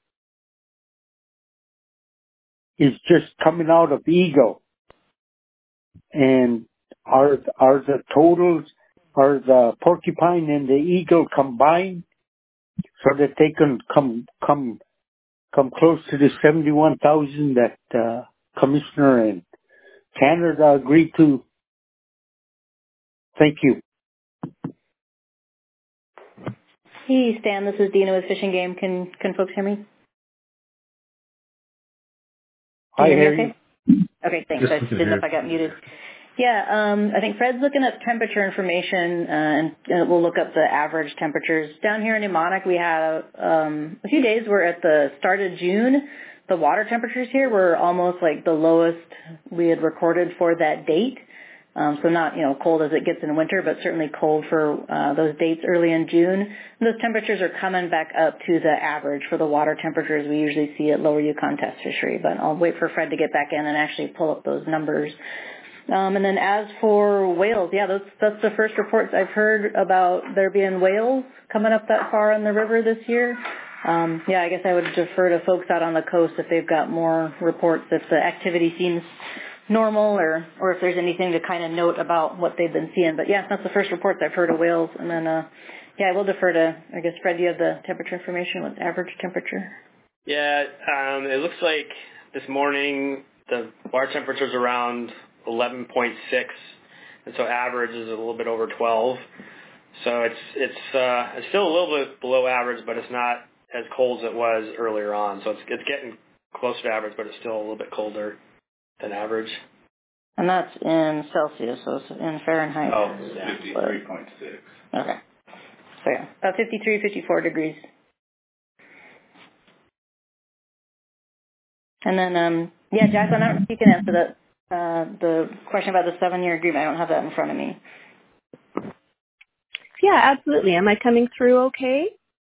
is just coming out of Eagle. And are the totals, are the porcupine and the eagle combined so that they can come close to the 71,000 that Commissioner and Canada agreed to? Thank you. Hey, Stan, this is Dina with Fish and Game. Can folks hear me? I hear you. Okay, thanks. I just didn't know if I got muted. Yeah, I think Fred's looking at temperature information, and we'll look up the average temperatures. Down here in Emonic, we had a few days where at the start of June, the water temperatures here were almost like the lowest we had recorded for that date. So not, cold as it gets in winter, but certainly cold for those dates early in June. And those temperatures are coming back up to the average for the water temperatures we usually see at Lower Yukon Test Fishery. But I'll wait for Fred to get back in and actually pull up those numbers. And then as for whales, yeah, that's the first reports I've heard about there being whales coming up that far in the river this year. Yeah, I guess I would defer to folks out on the coast if they've got more reports, if the activity seems normal or if there's anything to kind of note about what they've been seeing. But yeah, that's the first reports I've heard of whales. And then, yeah, I will defer to, I guess, Fred, do you have the temperature information? What's average temperature? Yeah, it looks like this morning the water temperature's around 11.6, and so average is a little bit over 12. So it's still a little bit below average, but it's not as cold as it was earlier on. So it's getting close to average, but it's still a little bit colder than average. And that's in Celsius, so it's in Fahrenheit. Oh, 53.6. Okay. So yeah, about 53, 54 degrees. And then, yeah, Jacqueline, I don't know if you can answer that. The question about the 7-year agreement, I don't have that in front of me. Yeah, absolutely. Am I coming through okay?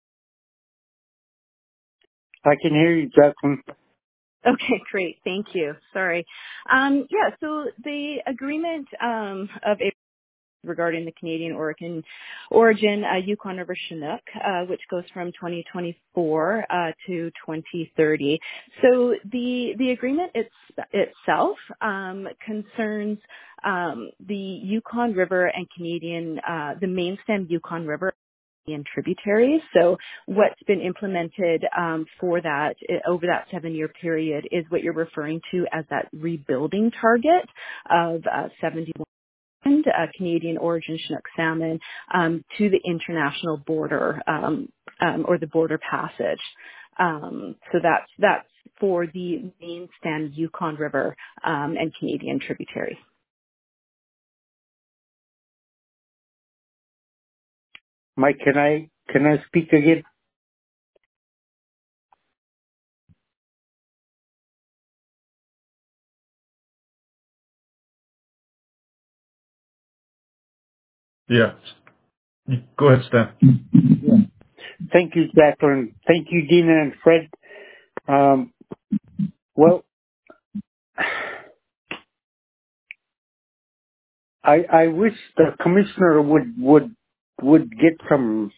I can hear you, Jacqueline. Okay, great. Thank you. Sorry. Yeah, so the agreement of regarding the Canadian origin Yukon River Chinook, which goes from 2024 to 2030. So the agreement itself concerns the Yukon River and Canadian, the main stem Yukon River and tributaries. So what's been implemented for that over that 7-year period is what you're referring to as that rebuilding target of 71 Canadian origin Chinook salmon to the international border or the border passage. So that's for the main stem Yukon River and Canadian tributaries. Mike, can I speak again? Yeah. Go ahead, Stan. Yeah. Thank you, Jacqueline. Thank you, Dina and Fred. Well, I wish the commissioner would get some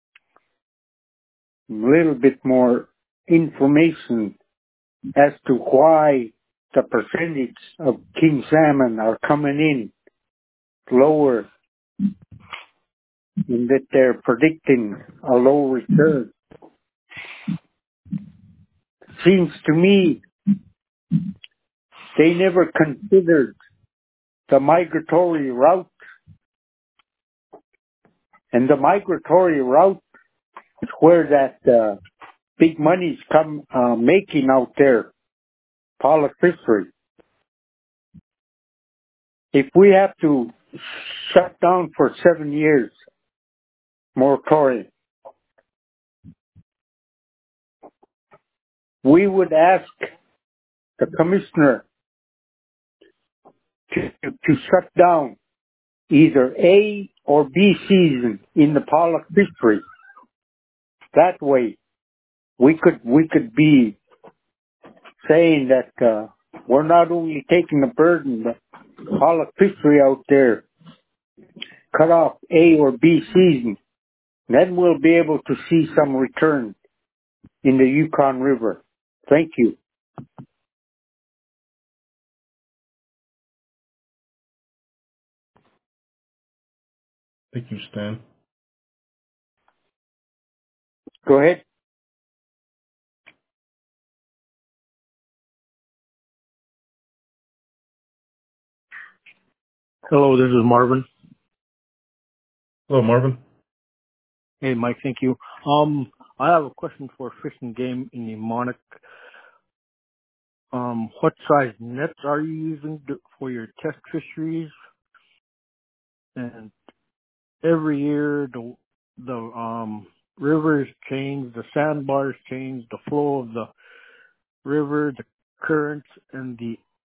little bit more information as to why the percentage of king salmon are coming in lower, in that they're predicting a low return. Seems to me they never considered the migratory route, and the migratory route is where that big money's come making out there, pollock fishery. If we have to shut down for 7 years, moratorium, we would ask the commissioner to shut down either A or B season in the pollock fishery. That way, we could be saying that we're not only taking the burden, but pollock fishery out there, cut off A or B season. Then we'll be able to see some return in the Yukon River. Thank you. Thank you, Stan. Go ahead. Hello, this is Marvin. Hello, Marvin. Hey, Mike, thank you. I have a question for Fish and Game in Mnemonic. What size nets are you using for your test fisheries? And every year the rivers change, the sandbars change, the flow of the river, the currents, and the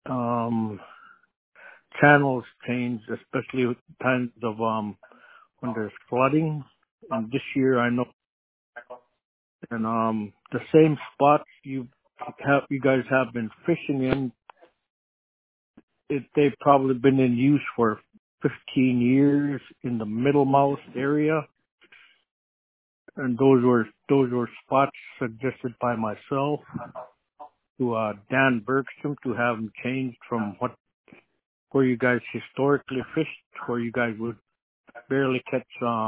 channels change, especially with times of when there's flooding. And this year I know, and the same spots you guys have been fishing in, they've probably been in use for 15 years in the Middlemouth area, and those were spots suggested by myself to Dan Bergstrom to have them changed from where you guys historically fished, where you guys would barely catch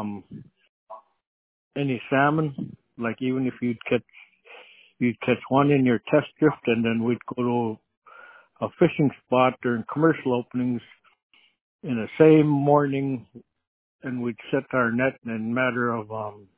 any salmon. Like even if you'd catch one in your test drift, and then we'd go to a fishing spot during commercial openings in the same morning, and we'd set our net, and in a matter of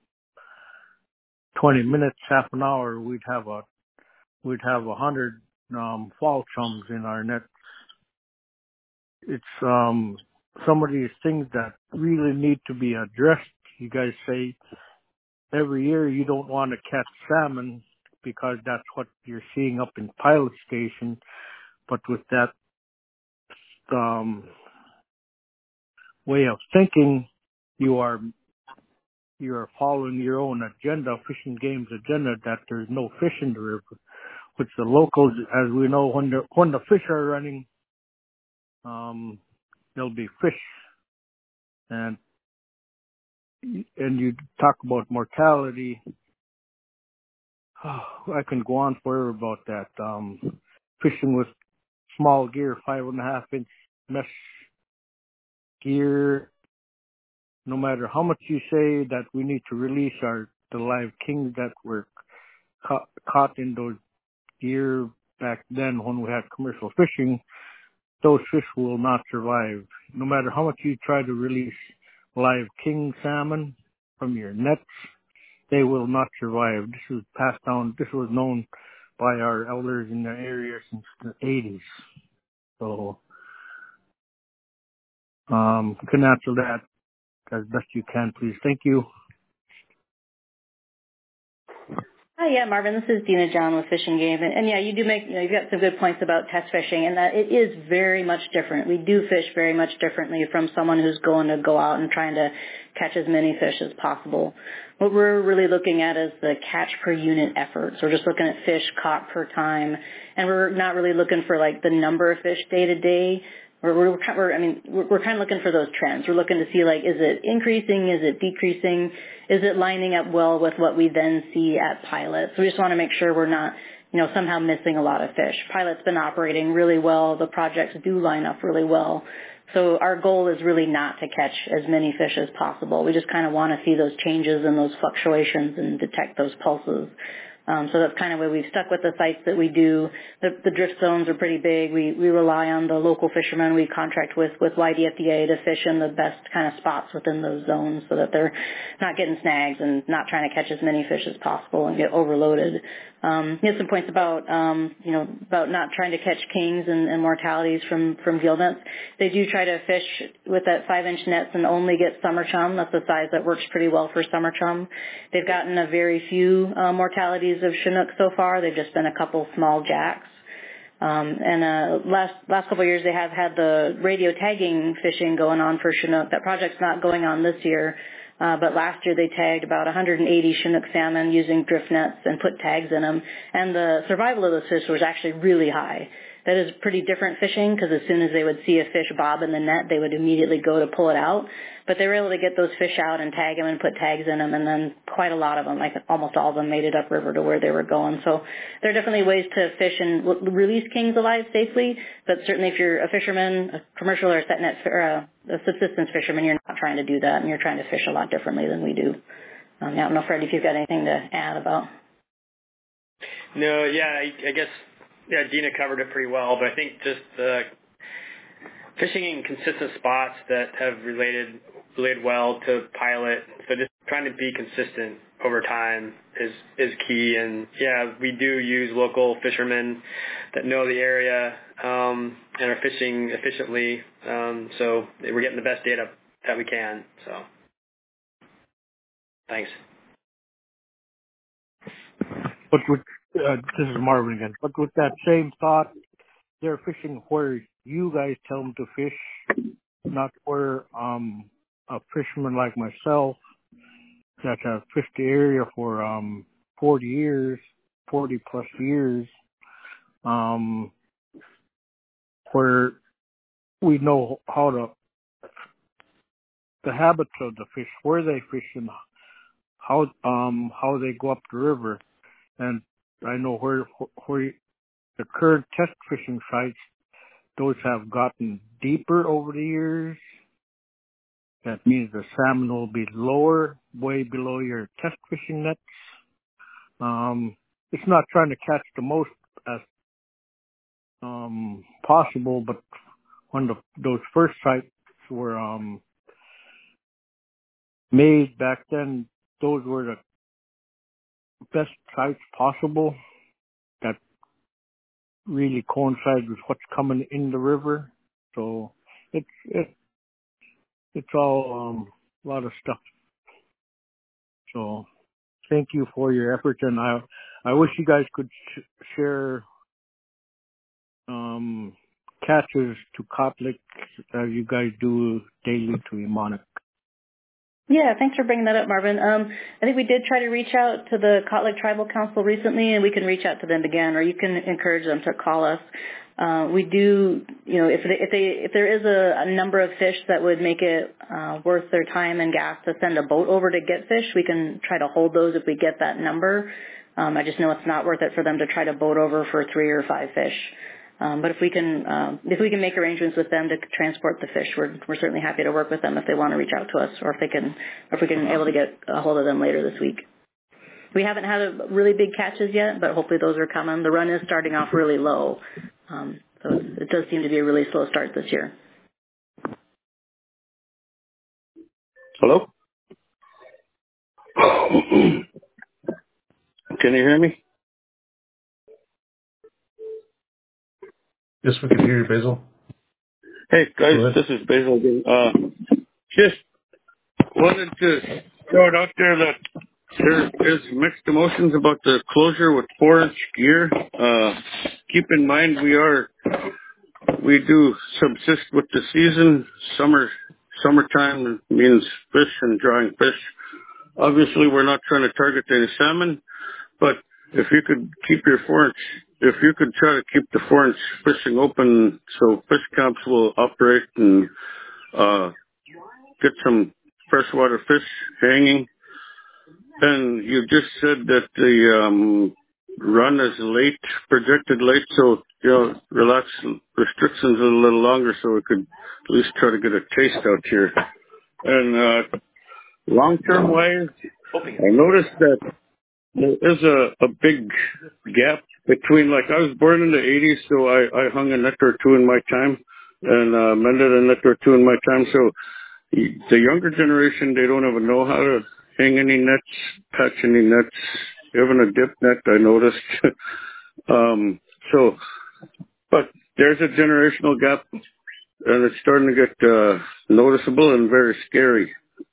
20 minutes, half an hour, we'd have 100 fall chums in our net. It's some of these things that really need to be addressed. You guys say every year you don't want to catch salmon because that's what you're seeing up in Pilot Station, but with that way of thinking, you are following your own agenda, Fish and Game's agenda, that there's no fish in the river, which the locals, as we know, when the fish are running, there'll be fish. And you talk about mortality. I can go on forever about that. Fishing with small gear, 5.5-inch mesh gear. No matter how much you say that we need to release the live kings that were caught in those gear back then when we had commercial fishing, those fish will not survive. No matter how much you try to release live king salmon from your nets, they will not survive. This was passed down. This was known by our elders in the area since the 80s. So, you can answer that as best you can, please. Thank you. Hi, yeah, Marvin. This is Dina John with Fish and Game, and yeah, you do make, you've got some good points about test fishing, and that it is very much different. We do fish very much differently from someone who's going to go out and trying to catch as many fish as possible. What we're really looking at is the catch per unit effort. So we're just looking at fish caught per time, and we're not really looking for like the number of fish day to day. We're kind of looking for those trends. We're looking to see, like, is it increasing? Is it decreasing? Is it lining up well with what we then see at Pilot? So we just want to make sure we're not, somehow missing a lot of fish. Pilot's been operating really well. The projects do line up really well. So our goal is really not to catch as many fish as possible. We just kind of want to see those changes and those fluctuations and detect those pulses. So that's kind of where we've stuck with the sites that we do. The drift zones are pretty big. We rely on the local fishermen. We contract with YDFDA to fish in the best kind of spots within those zones so that they're not getting snags and not trying to catch as many fish as possible and get overloaded. You had some points about, about not trying to catch kings and mortalities from gill nets. They do try to fish with that 5-inch nets and only get summer chum. That's the size that works pretty well for summer chum. They've gotten a very few mortalities of Chinook so far. They've just been a couple small jacks. Last couple of years they have had the radio tagging fishing going on for Chinook. That project's not going on this year. But last year they tagged about 180 Chinook salmon using drift nets and put tags in them. And the survival of those fish was actually really high. That is pretty different fishing because as soon as they would see a fish bob in the net, they would immediately go to pull it out. But they were able to get those fish out and tag them and put tags in them, and then quite a lot of them, like almost all of them, made it upriver to where they were going. So there are definitely ways to fish and release kings alive safely, but certainly if you're a fisherman, a commercial or a set net or a subsistence fisherman, you're not trying to do that, and you're trying to fish a lot differently than we do. I don't know, Fred, if you've got anything to add about. No, yeah, I guess, yeah, Dina covered it pretty well, but I think just fishing in consistent spots that have related well to Pilot, so just trying to be consistent over time is key. And yeah, we do use local fishermen that know the area and are fishing efficiently, so we're getting the best data that we can. So thanks. But with this is Marvin again. But with that same thought, they're fishing where you guys tell them to fish, not where a fisherman like myself that have fished the area for 40 plus years, where we know how the habits of the fish, where they fish, and how they go up the river. And I know where the current test fishing sites, those have gotten deeper over the years. That means the salmon will be lower, way below your test fishing nets. It's not trying to catch the most as possible, but when those first sites were made back then, those were the best sites possible that really coincide with what's coming in the river. So it's all a lot of stuff. So thank you for your effort, and I wish you guys could share catches to Kotlik as you guys do daily to Emonic. Yeah, thanks for bringing that up, Marvin. I think we did try to reach out to the Kotlik Tribal Council recently, and we can reach out to them again, or you can encourage them to call us. We do, if there is a number of fish that would make it worth their time and gas to send a boat over to get fish, we can try to hold those if we get that number. I just know it's not worth it for them to try to boat over for 3 or 5 fish. But if we can make arrangements with them to transport the fish, we're certainly happy to work with them if they want to reach out to us, or if we can able to get a hold of them later this week. We haven't had really big catches yet, but hopefully those are coming. The run is starting off really low, so it does seem to be a really slow start this year. Hello? Can you hear me? Yes, we can hear you, Basil. Hey, guys, this is Basil again. Just wanted to throw it out there that there is mixed emotions about the closure with 4-inch gear. Keep in mind we do subsist with the season. Summertime means fish and drawing fish. Obviously, we're not trying to target any salmon, but if you could try to keep the 4-inch fishing open so fish camps will operate and get some freshwater fish hanging. And you just said that the run is projected late, so relax restrictions a little longer so we could at least try to get a taste out here. And long-term wise, I noticed that there is a big gap between, like, I was born in the 80s, so I hung a net or two in my time and mended a net or two in my time. So the younger generation, they don't even know how to hang any nets, patch any nets, even a dip net, I noticed. But there's a generational gap, and it's starting to get noticeable and very scary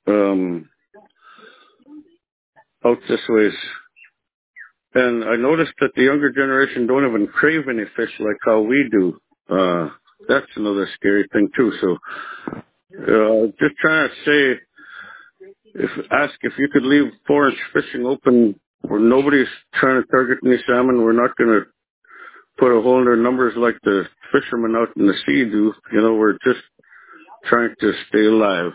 out this ways. And I noticed that the younger generation don't even crave any fish like how we do. That's another scary thing too. So, just trying to say, ask if you could leave 4-inch fishing open where nobody's trying to target any salmon. We're not going to put a hole in their numbers like the fishermen out in the sea do. We're just trying to stay alive.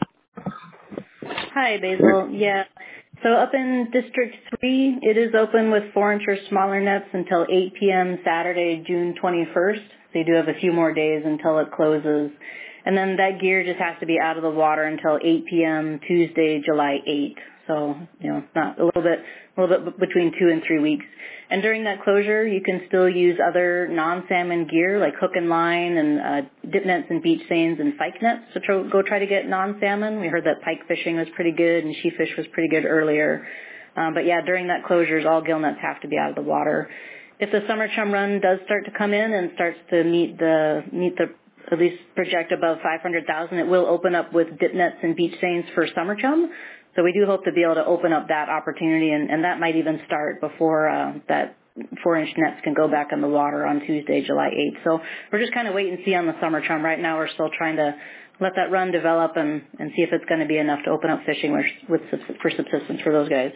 Hi, Basil. Yeah. So up in District 3, it is open with 4-inch or smaller nets until 8 p.m. Saturday, June 21st. So you do have a few more days until it closes. And then that gear just has to be out of the water until 8 p.m. Tuesday, July 8th. So, it's not a little bit between 2 and 3 weeks. And during that closure, you can still use other non-salmon gear like hook and line and dip nets and beach seines and pike nets to go try to get non-salmon. We heard that pike fishing was pretty good and sheefish was pretty good earlier. But yeah, during that closures, all gill nets have to be out of the water. If the summer chum run does start to come in and starts to meet the at least project above 500,000, it will open up with dip nets and beach seines for summer chum. So we do hope to be able to open up that opportunity, and that might even start before that 4-inch nets can go back in the water on Tuesday, July 8th. So we're just kind of wait and see on the summer chum. Right now we're still trying to let that run develop and see if it's going to be enough to open up fishing for subsistence for those guys.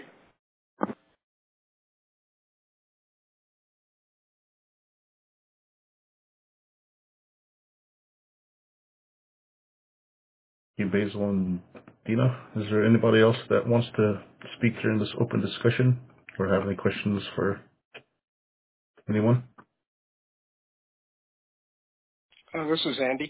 Thank you, Basil and Dina. Is there anybody else that wants to speak during this open discussion or have any questions for anyone? This is Andy.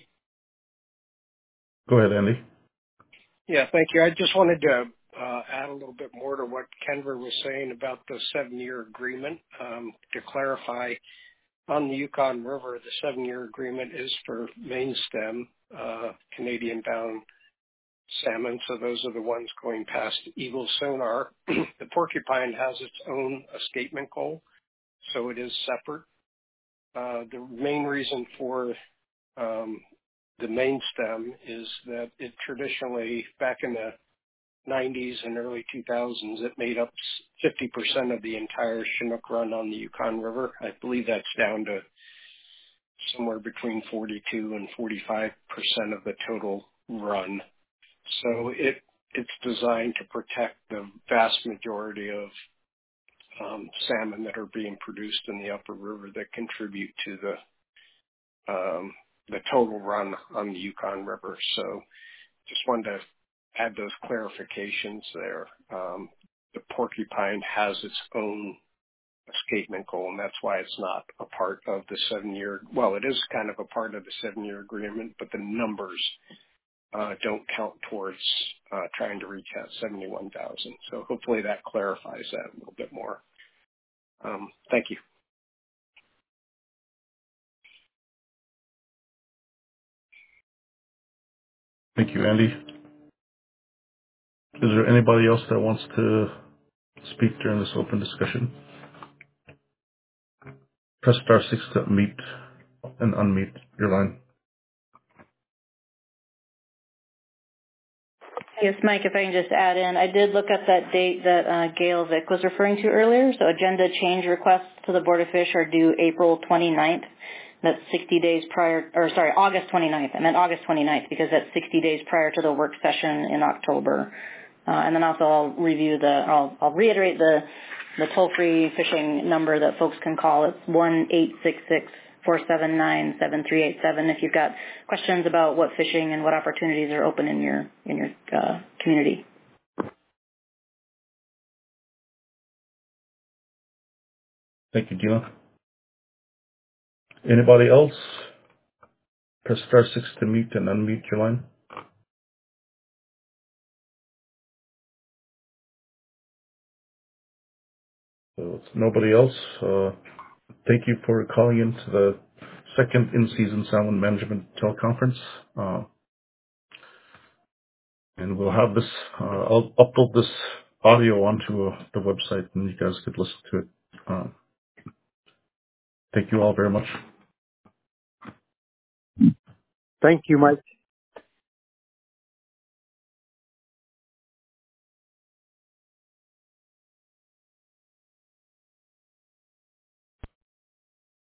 Go ahead, Andy. Yeah, thank you. I just wanted to add a little bit more to what Kenver was saying about the 7-year agreement. To clarify, on the Yukon River, the 7-year agreement is for main stem Canadian-bound salmon, so those are the ones going past Eagle sonar. The porcupine has its own escapement goal, so it is separate. The main reason for the main stem is that it traditionally, back in the 90s and early 2000s, it made up 50% of the entire Chinook run on the Yukon River. I believe that's down to somewhere between 42 and 45% of the total run. So it's designed to protect the vast majority of salmon that are being produced in the upper river that contribute to the the total run on the Yukon River. So just wanted to add those clarifications there. The Porcupine has its own escapement goal, and that's why it's not a part of the 7-year. Well, it is kind of a part of the 7-year agreement, but the numbers don't count towards trying to reach that 71,000. So hopefully that clarifies that a little bit more. Thank you. Thank you, Andy. Is there anybody else that wants to speak during this open discussion? Press star 6 to mute and unmute your line. Yes, Mike, if I can just add in, I did look at that date that Gail Vick was referring to earlier. So agenda change requests to the Board of Fish are due April 29th. That's 60 days prior, or sorry, August 29th. I meant August 29th because that's 60 days prior to the work session in October. And then also I'll reiterate the toll-free fishing number that folks can call. It's 1-866-479-7387 if you've got questions about what fishing and what opportunities are open in your community. Thank you, Gina. Anybody else? Press star 6 to mute and unmute your line. So it's nobody else. Thank you for calling into the second in-season salmon management teleconference. And we'll have this, I'll upload this audio onto the website and you guys could listen to it. Thank you all very much. Thank you, Mike.